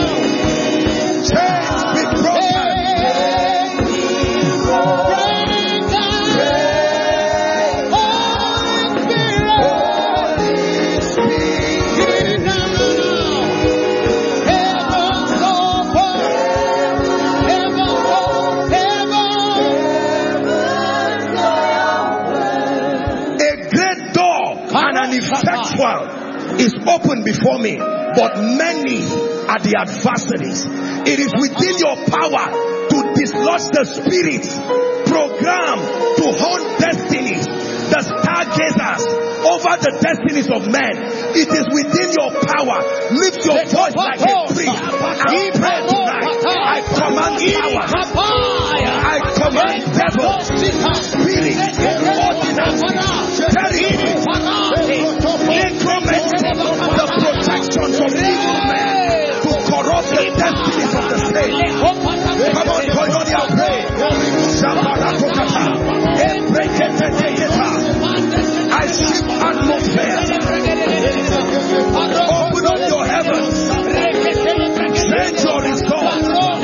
Is open before me, but many are the adversaries. It is within your power to dislodge the spirits program to haunt destinies, the stargazers over the destinies of men. It is within your power. Lift your voice like a priest and pray tonight. I command power. I command devils, spirits, ordinances, territories, increments, the protections of evil men to corrupt the destinies of the state. Come on, Koinonia, pray. I shift atmosphere. Open up your heavens. Change your results.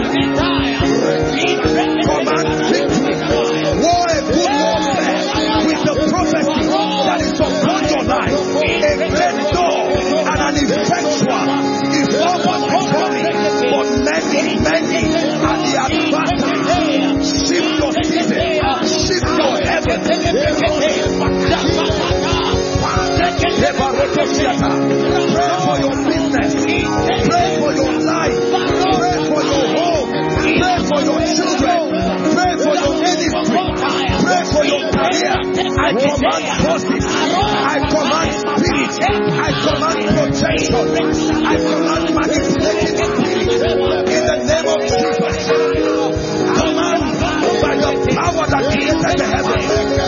Command victory. War a good warfare with the prophecy that is upon your life. A great door and an effectual is open before me. But many, many are the adversaries. Shift your season. Shift your heaven. Pray for your business. Pray for your life. Pray for your home. Pray for your children. Pray for your ministry. Pray for your career. I command forces. I command spirits. I command protection. I command manipulating spirits. In the name of Jesus. Command by the power that created the heavens.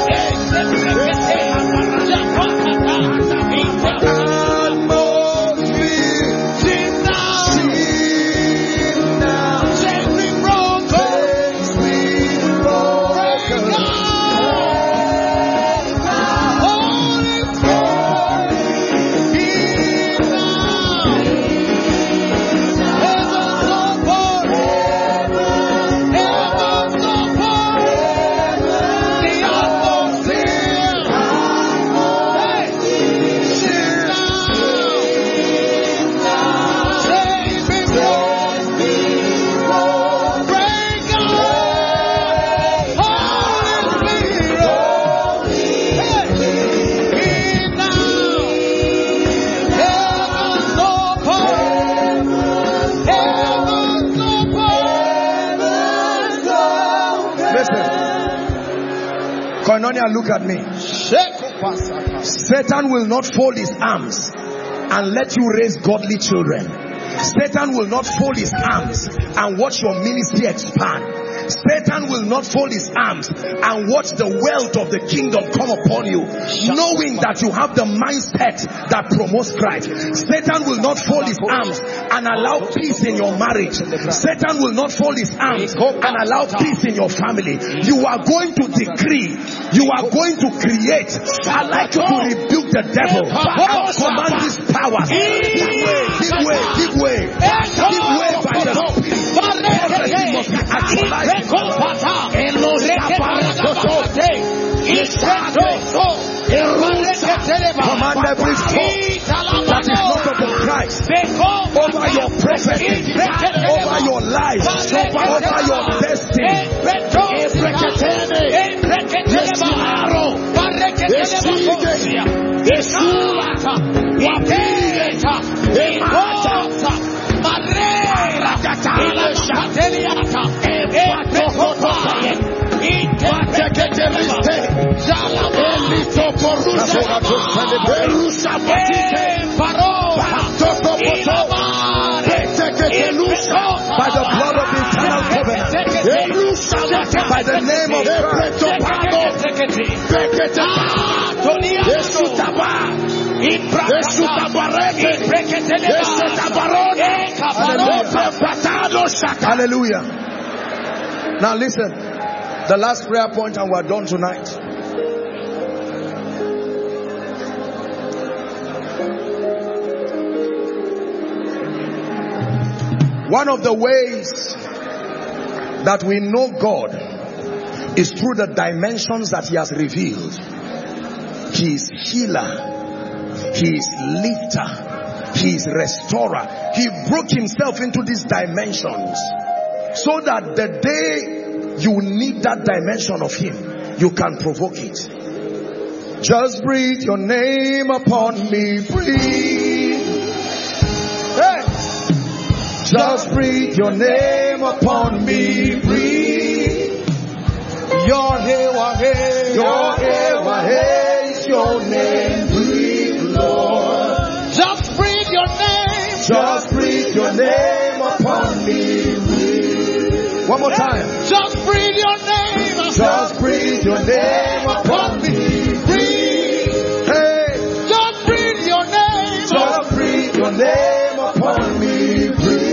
Koinonia, look at me. Satan will not fold his arms and let you raise godly children. Satan will not fold his arms and watch your ministry expand. Satan will not fold his arms and watch the wealth of the kingdom come upon you, knowing that you have the mindset that promotes Christ. Satan will not fold his arms and allow peace in your marriage. Satan will not fold his arms and allow peace in your family. You are going to decree. You are going to create. I like you to rebuke the devil and command his power. Give way, give way, give way. Give way by the Spirit. Everything must be actualized. Command every force that is not of Christ over your prophecy, over your life, over your destiny. By the blood of eternal covenant, by the name of Christ, hallelujah. Now listen, the last prayer point and we're done tonight. One of the ways that we know God is through the dimensions that He has revealed. He is healer. He is lifter. He is restorer. He broke Himself into these dimensions so that the day you need that dimension of Him, you can provoke it. Just breathe your name upon me. Breathe. Hey. Just breathe your name upon me. Breathe. Your Hewa He, your Hewa He is your name. Breathe, Lord. Just breathe your name. Just breathe your name upon me. Breathe. One more time. Just breathe your name. Just breathe your name upon me. Breathe. Hey. Just breathe your name. Just breathe your name upon me. Breathe.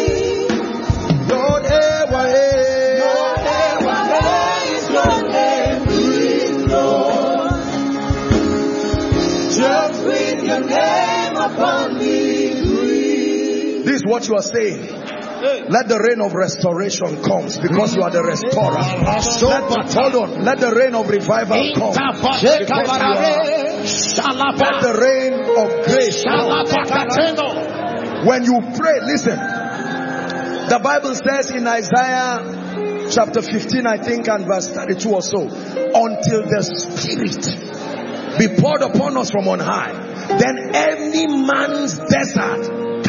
This is what you are saying. Let the reign of restoration come because you are the restorer. Let the, hold on. Let the reign of revival come because you are. Let the reign of grace come. When you pray, listen. The Bible says in Isaiah chapter fifteen, I think, and verse thirty-two or so, until the Spirit be poured upon us from on high, then any man's desert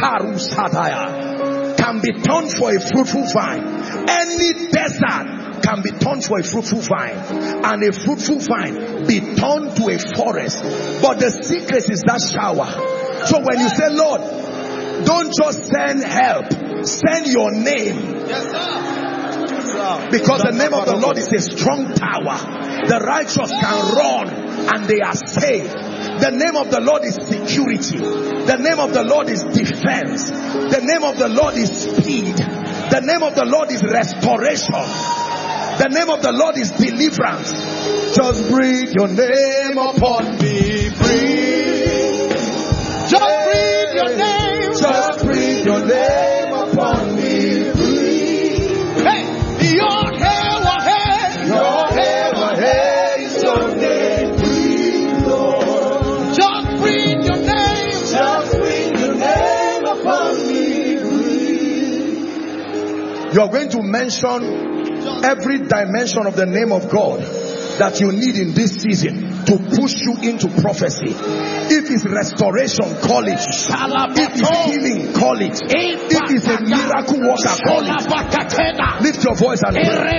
can be turned for a fruitful vine. Any desert can be turned for a fruitful vine, and a fruitful vine be turned to a forest. But the secret is that shower. So when you say, Lord, don't just send help, send your name. Yes, sir. Because the name of the Lord is a strong tower. The righteous can run and they are saved. The name of the Lord is security. The name of the Lord is defense. The name of the Lord is speed. The name of the Lord is restoration. The name of the Lord is deliverance. Just breathe your name upon me. Breathe. Just breathe your name. Just breathe your name upon me. Breathe. Hey, your hair, your hair, your hair, your hair is your name. Breathe, Lord. Just breathe your name. Just breathe your name upon me. Breathe. You are going to mention every dimension of the name of God that you need in this season to push you into prophecy. If it's restoration, call it. If it's healing, call it. If it's a miracle worker, call it. Lift your voice and pray.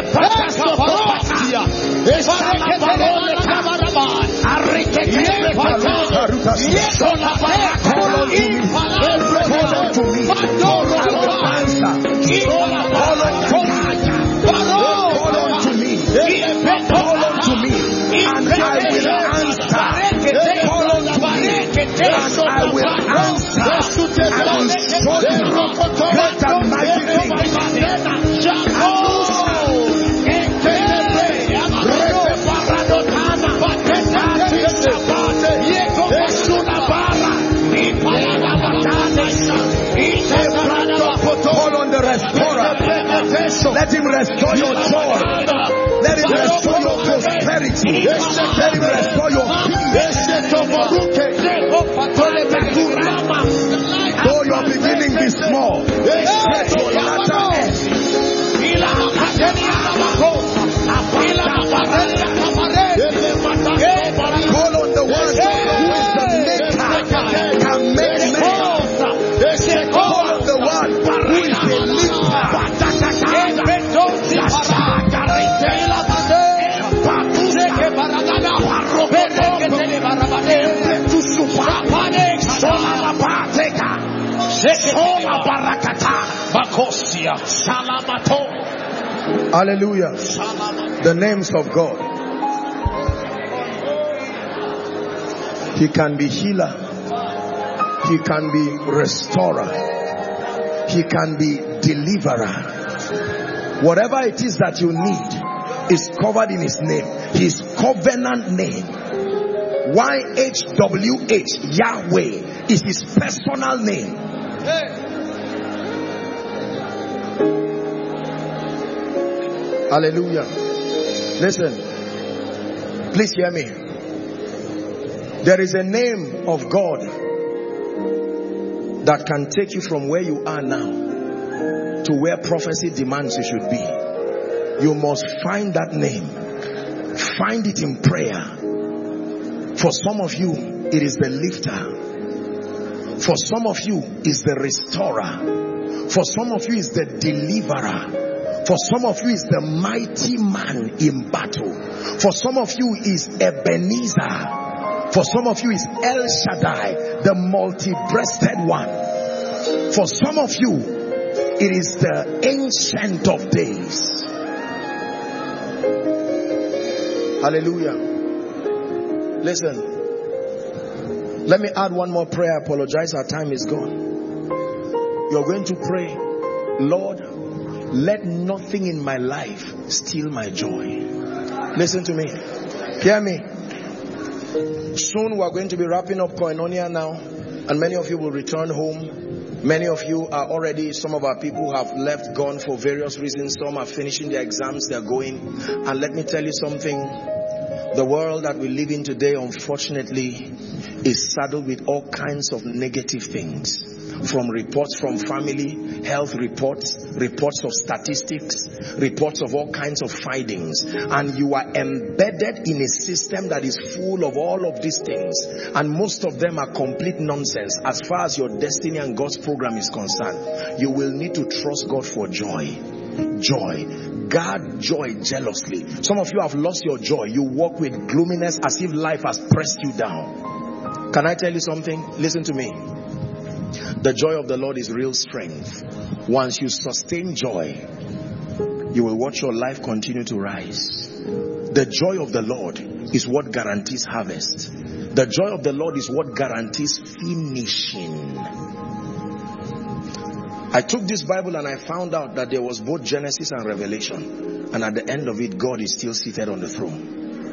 Call unto me. I will answer. Call unto me. show you great and mighty things. Call on the restorer. Let him restore your joy. Let him restore your prosperity. Let him restore your peace. Though your beginning be small, let your latter end. Call on the one who is the maker, can make men. Call on the one who is the lifter. Hallelujah. The names of God. He can be healer. He can be restorer. He can be deliverer. Whatever it is that you need is covered in his name. His covenant name. Y H W H, Yahweh, is his personal name. Hallelujah. Listen. Please hear me. There is a name of God that can take you from where you are now to where prophecy demands you should be. You must find that name. Find it in prayer. For some of you, it is the lifter. For some of you, is the restorer. For some of you, is the deliverer. For some of you, is the mighty man in battle. For some of you, is Ebenezer. For some of you, is El Shaddai, the multi-breasted one. For some of you, it is the Ancient of Days. Hallelujah. Listen. Let me add one more prayer. I apologize, our time is gone. You're going to pray, Lord, let nothing in my life steal my joy. Listen to me. Hear me. Soon we're going to be wrapping up Koinonia now, and many of you will return home. Many of you are already, some of our people have left, gone for various reasons. Some are finishing their exams, they're going. And let me tell you something. The world that we live in today, unfortunately, is saddled with all kinds of negative things. From reports from family, health reports, reports of statistics, reports of all kinds of findings. And you are embedded in a system that is full of all of these things. And most of them are complete nonsense as far as your destiny and God's program is concerned. You will need to trust God for joy. Joy. Guard joy jealously. Some of you have lost your joy. You walk with gloominess as if life has pressed you down. Can I tell you something? Listen to me. The joy of the Lord is real strength. Once you sustain joy, you will watch your life continue to rise. The joy of the Lord is what guarantees harvest. The joy of the Lord is what guarantees finishing. I took this Bible and I found out that there was both Genesis and Revelation. And at the end of it, God is still seated on the throne.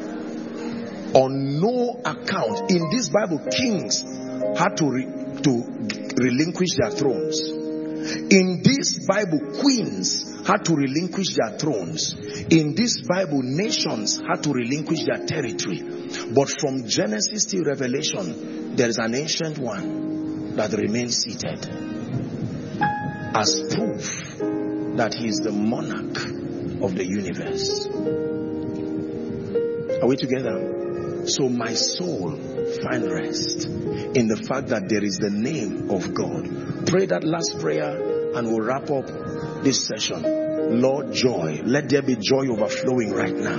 On no account, in this Bible, kings had to, re to relinquish their thrones. In this Bible, queens had to relinquish their thrones. In this Bible, nations had to relinquish their territory. But from Genesis to Revelation, there is an ancient one that remains seated as proof that he is the monarch of the universe. Are we together? So my soul find rest in the fact that there is the name of God. Pray that last prayer and we'll wrap up this session. Lord, joy. Let there be joy overflowing right now.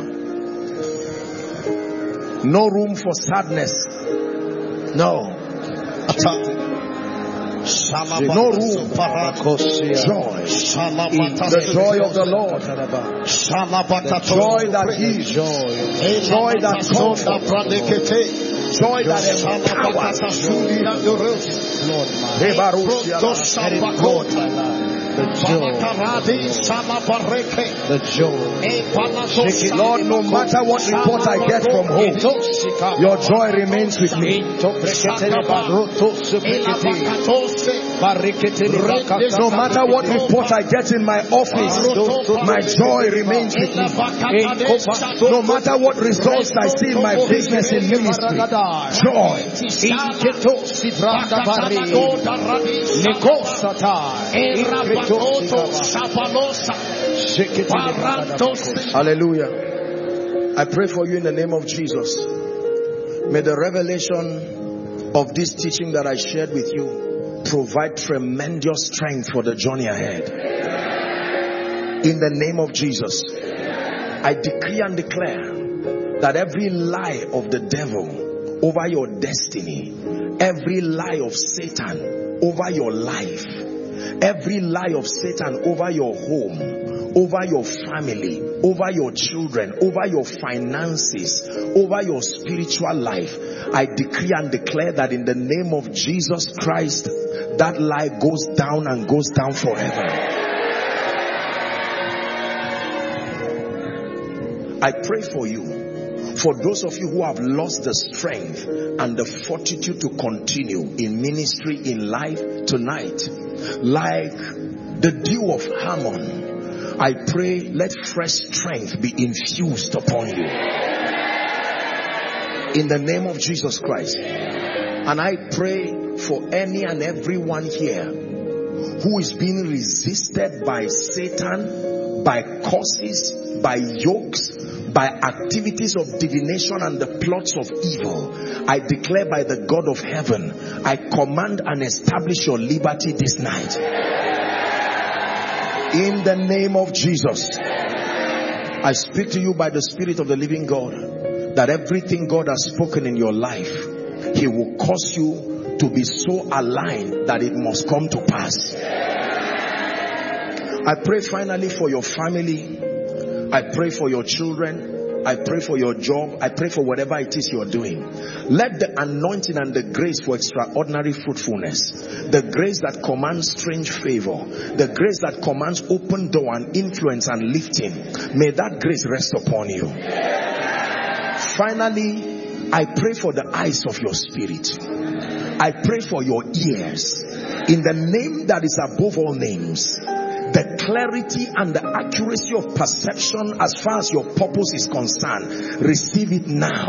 No room for sadness. No. No room for joy. The joy of the Lord. The joy that gives. Joy that comforts. joy that empowers. Lord, the joy. The joy. Lord, no matter what report I get from home, your joy remains with me. No matter what report I get in my office, my joy remains with me. No matter what results I see in my business in ministry, joy. Hallelujah. I pray for you in the name of Jesus. May the revelation of this teaching that I shared with you provide tremendous strength for the journey ahead. In the name of Jesus, I decree and declare that every lie of the devil over your destiny, every lie of Satan over your life, every lie of Satan over your home, over your family, over your children, over your finances, over your spiritual life, I decree and declare that in the name of Jesus Christ, that lie goes down and goes down forever. I pray for you. For those of you who have lost the strength and the fortitude to continue in ministry, in life tonight, like the dew of Hermon, I pray let fresh strength be infused upon you. In the name of Jesus Christ. And I pray for any and everyone here who is being resisted by Satan, by curses, by yokes, by activities of divination and the plots of evil. I declare by the God of heaven, I command and establish your liberty this night. In the name of Jesus, I speak to you by the Spirit of the living God, that everything God has spoken in your life, He will cause you to be so aligned that it must come to pass. I pray finally for your family. I pray for your children. I pray for your job. I pray for whatever it is you're doing. Let the anointing and the grace for extraordinary fruitfulness, the grace that commands strange favor, the grace that commands open door and influence and lifting, may that grace rest upon you. Finally, I pray for the eyes of your spirit. I pray for your ears. In the name that is above all names, the clarity and the accuracy of perception as far as your purpose is concerned, receive it now.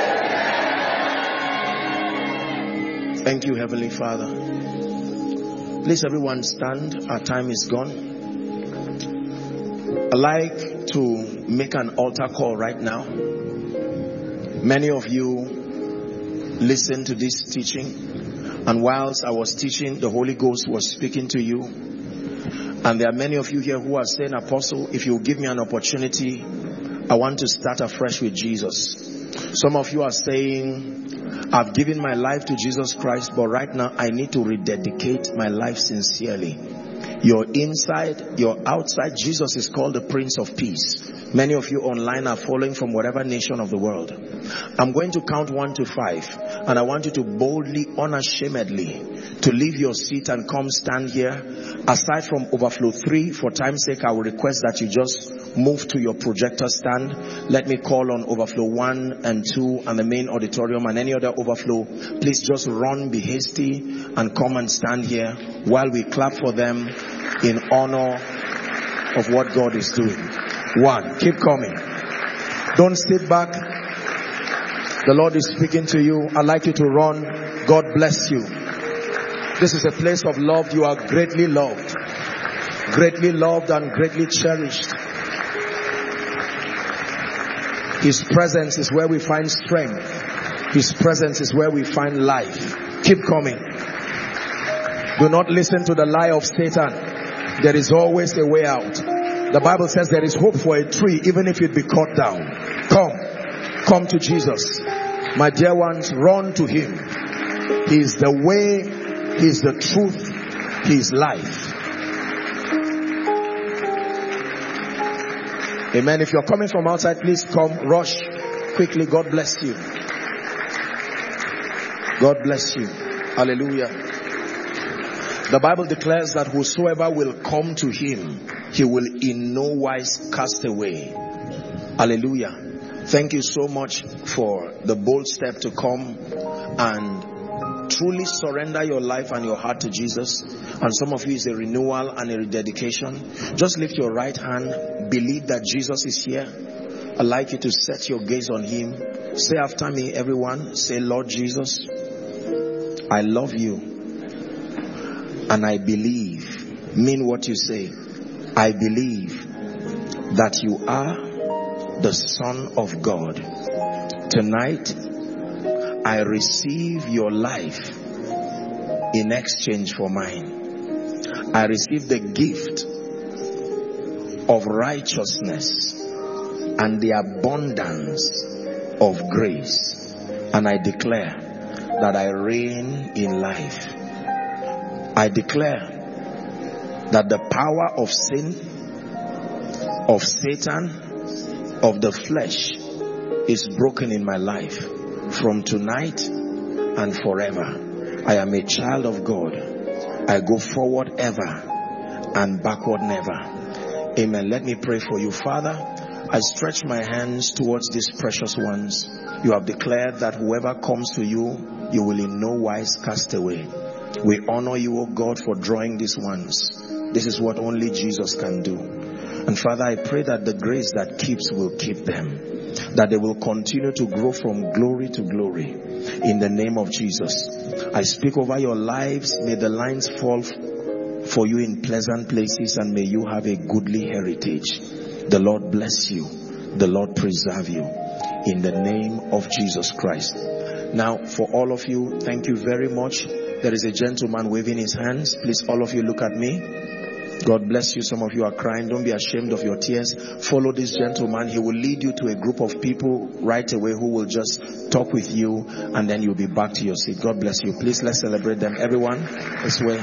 Thank you, Heavenly Father. Please everyone stand. Our time is gone. I'd like to make an altar call right now. Many of you listened to this teaching, and whilst I was teaching, the Holy Ghost was speaking to you. And there are many of you here who are saying, Apostle, if you give me an opportunity, I want to start afresh with Jesus. Some of you are saying, I've given my life to Jesus Christ, but right now I need to rededicate my life sincerely. Your inside, your outside, Jesus is called the Prince of Peace. Many of you online are following from whatever nation of the world. I'm going to count one to five, and I want you to boldly, unashamedly, to leave your seat and come stand here. Aside from overflow three, for time's sake, I will request that you just move to your projector stand. Let me call on overflow one and two and the main auditorium, and any other overflow. Please just run, be hasty, and come and stand here while we clap for them in honor of what God is doing. One, keep coming. Don't sit back. The Lord is speaking to you. I'd like you to run. God bless you. This is a place of love. You are greatly loved. Greatly loved and greatly cherished. His presence is where we find strength. His presence is where we find life. Keep coming. Do not listen to the lie of Satan. There is always a way out. The Bible says there is hope for a tree even if it be cut down. Come. Come to Jesus. My dear ones, run to Him. He is the way. He is the truth. He is life. Amen. If you're coming from outside, please come. Rush quickly. God bless you. God bless you. Hallelujah. The Bible declares that whosoever will come to him, he will in no wise cast away. Hallelujah. Thank you so much for the bold step to come and truly surrender your life and your heart to Jesus. And some of you is a renewal and a rededication. Just lift your right hand. Believe that Jesus is here. I'd like you to set your gaze on him. Say after me, everyone. Say, Lord Jesus, I love you and I believe. Mean what you say. I believe that you are the Son of God. Tonight, I receive your life in exchange for mine. I receive the gift of righteousness and the abundance of grace. And I declare that I reign in life. I declare that the power of sin, of Satan, of the flesh is broken in my life. From tonight and forever, I am a child of God. I go forward ever and backward never. Amen. Let me pray for you. Father, I stretch my hands towards these precious ones. You have declared that whoever comes to you, you will in no wise cast away. We honor you, O God, for drawing these ones. This is what only Jesus can do. And Father, I pray that the grace that keeps will keep them, that they will continue to grow from glory to glory in the name of Jesus. I speak over your lives. May the lines fall for you in pleasant places, and may you have a goodly heritage. The Lord bless you. The Lord preserve you in the name of Jesus Christ. Now, for all of you, thank you very much. There is a gentleman waving his hands. Please, all of you, look at me. God bless you. Some of you are crying. Don't be ashamed of your tears. Follow this gentleman. He will lead you to a group of people right away who will just talk with you, and then you'll be back to your seat. God bless you. Please, let's celebrate them. Everyone, this way.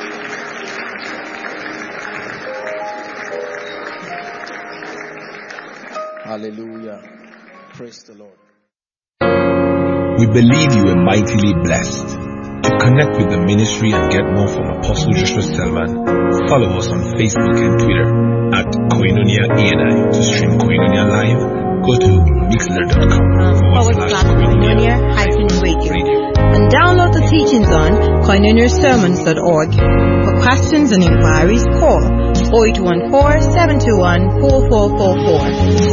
Hallelujah. Praise the Lord. We believe you are mightily blessed. To connect with the ministry and get more from Apostle Joshua Selman, follow us on Facebook and Twitter at Koinonia E N I. To stream Koinonia live, go to mixler dot com forward slash Koinonia hyphen radio. And download the teachings on koinonia sermons dot org. For questions and inquiries, call zero eight one four, seven two one, four four four four.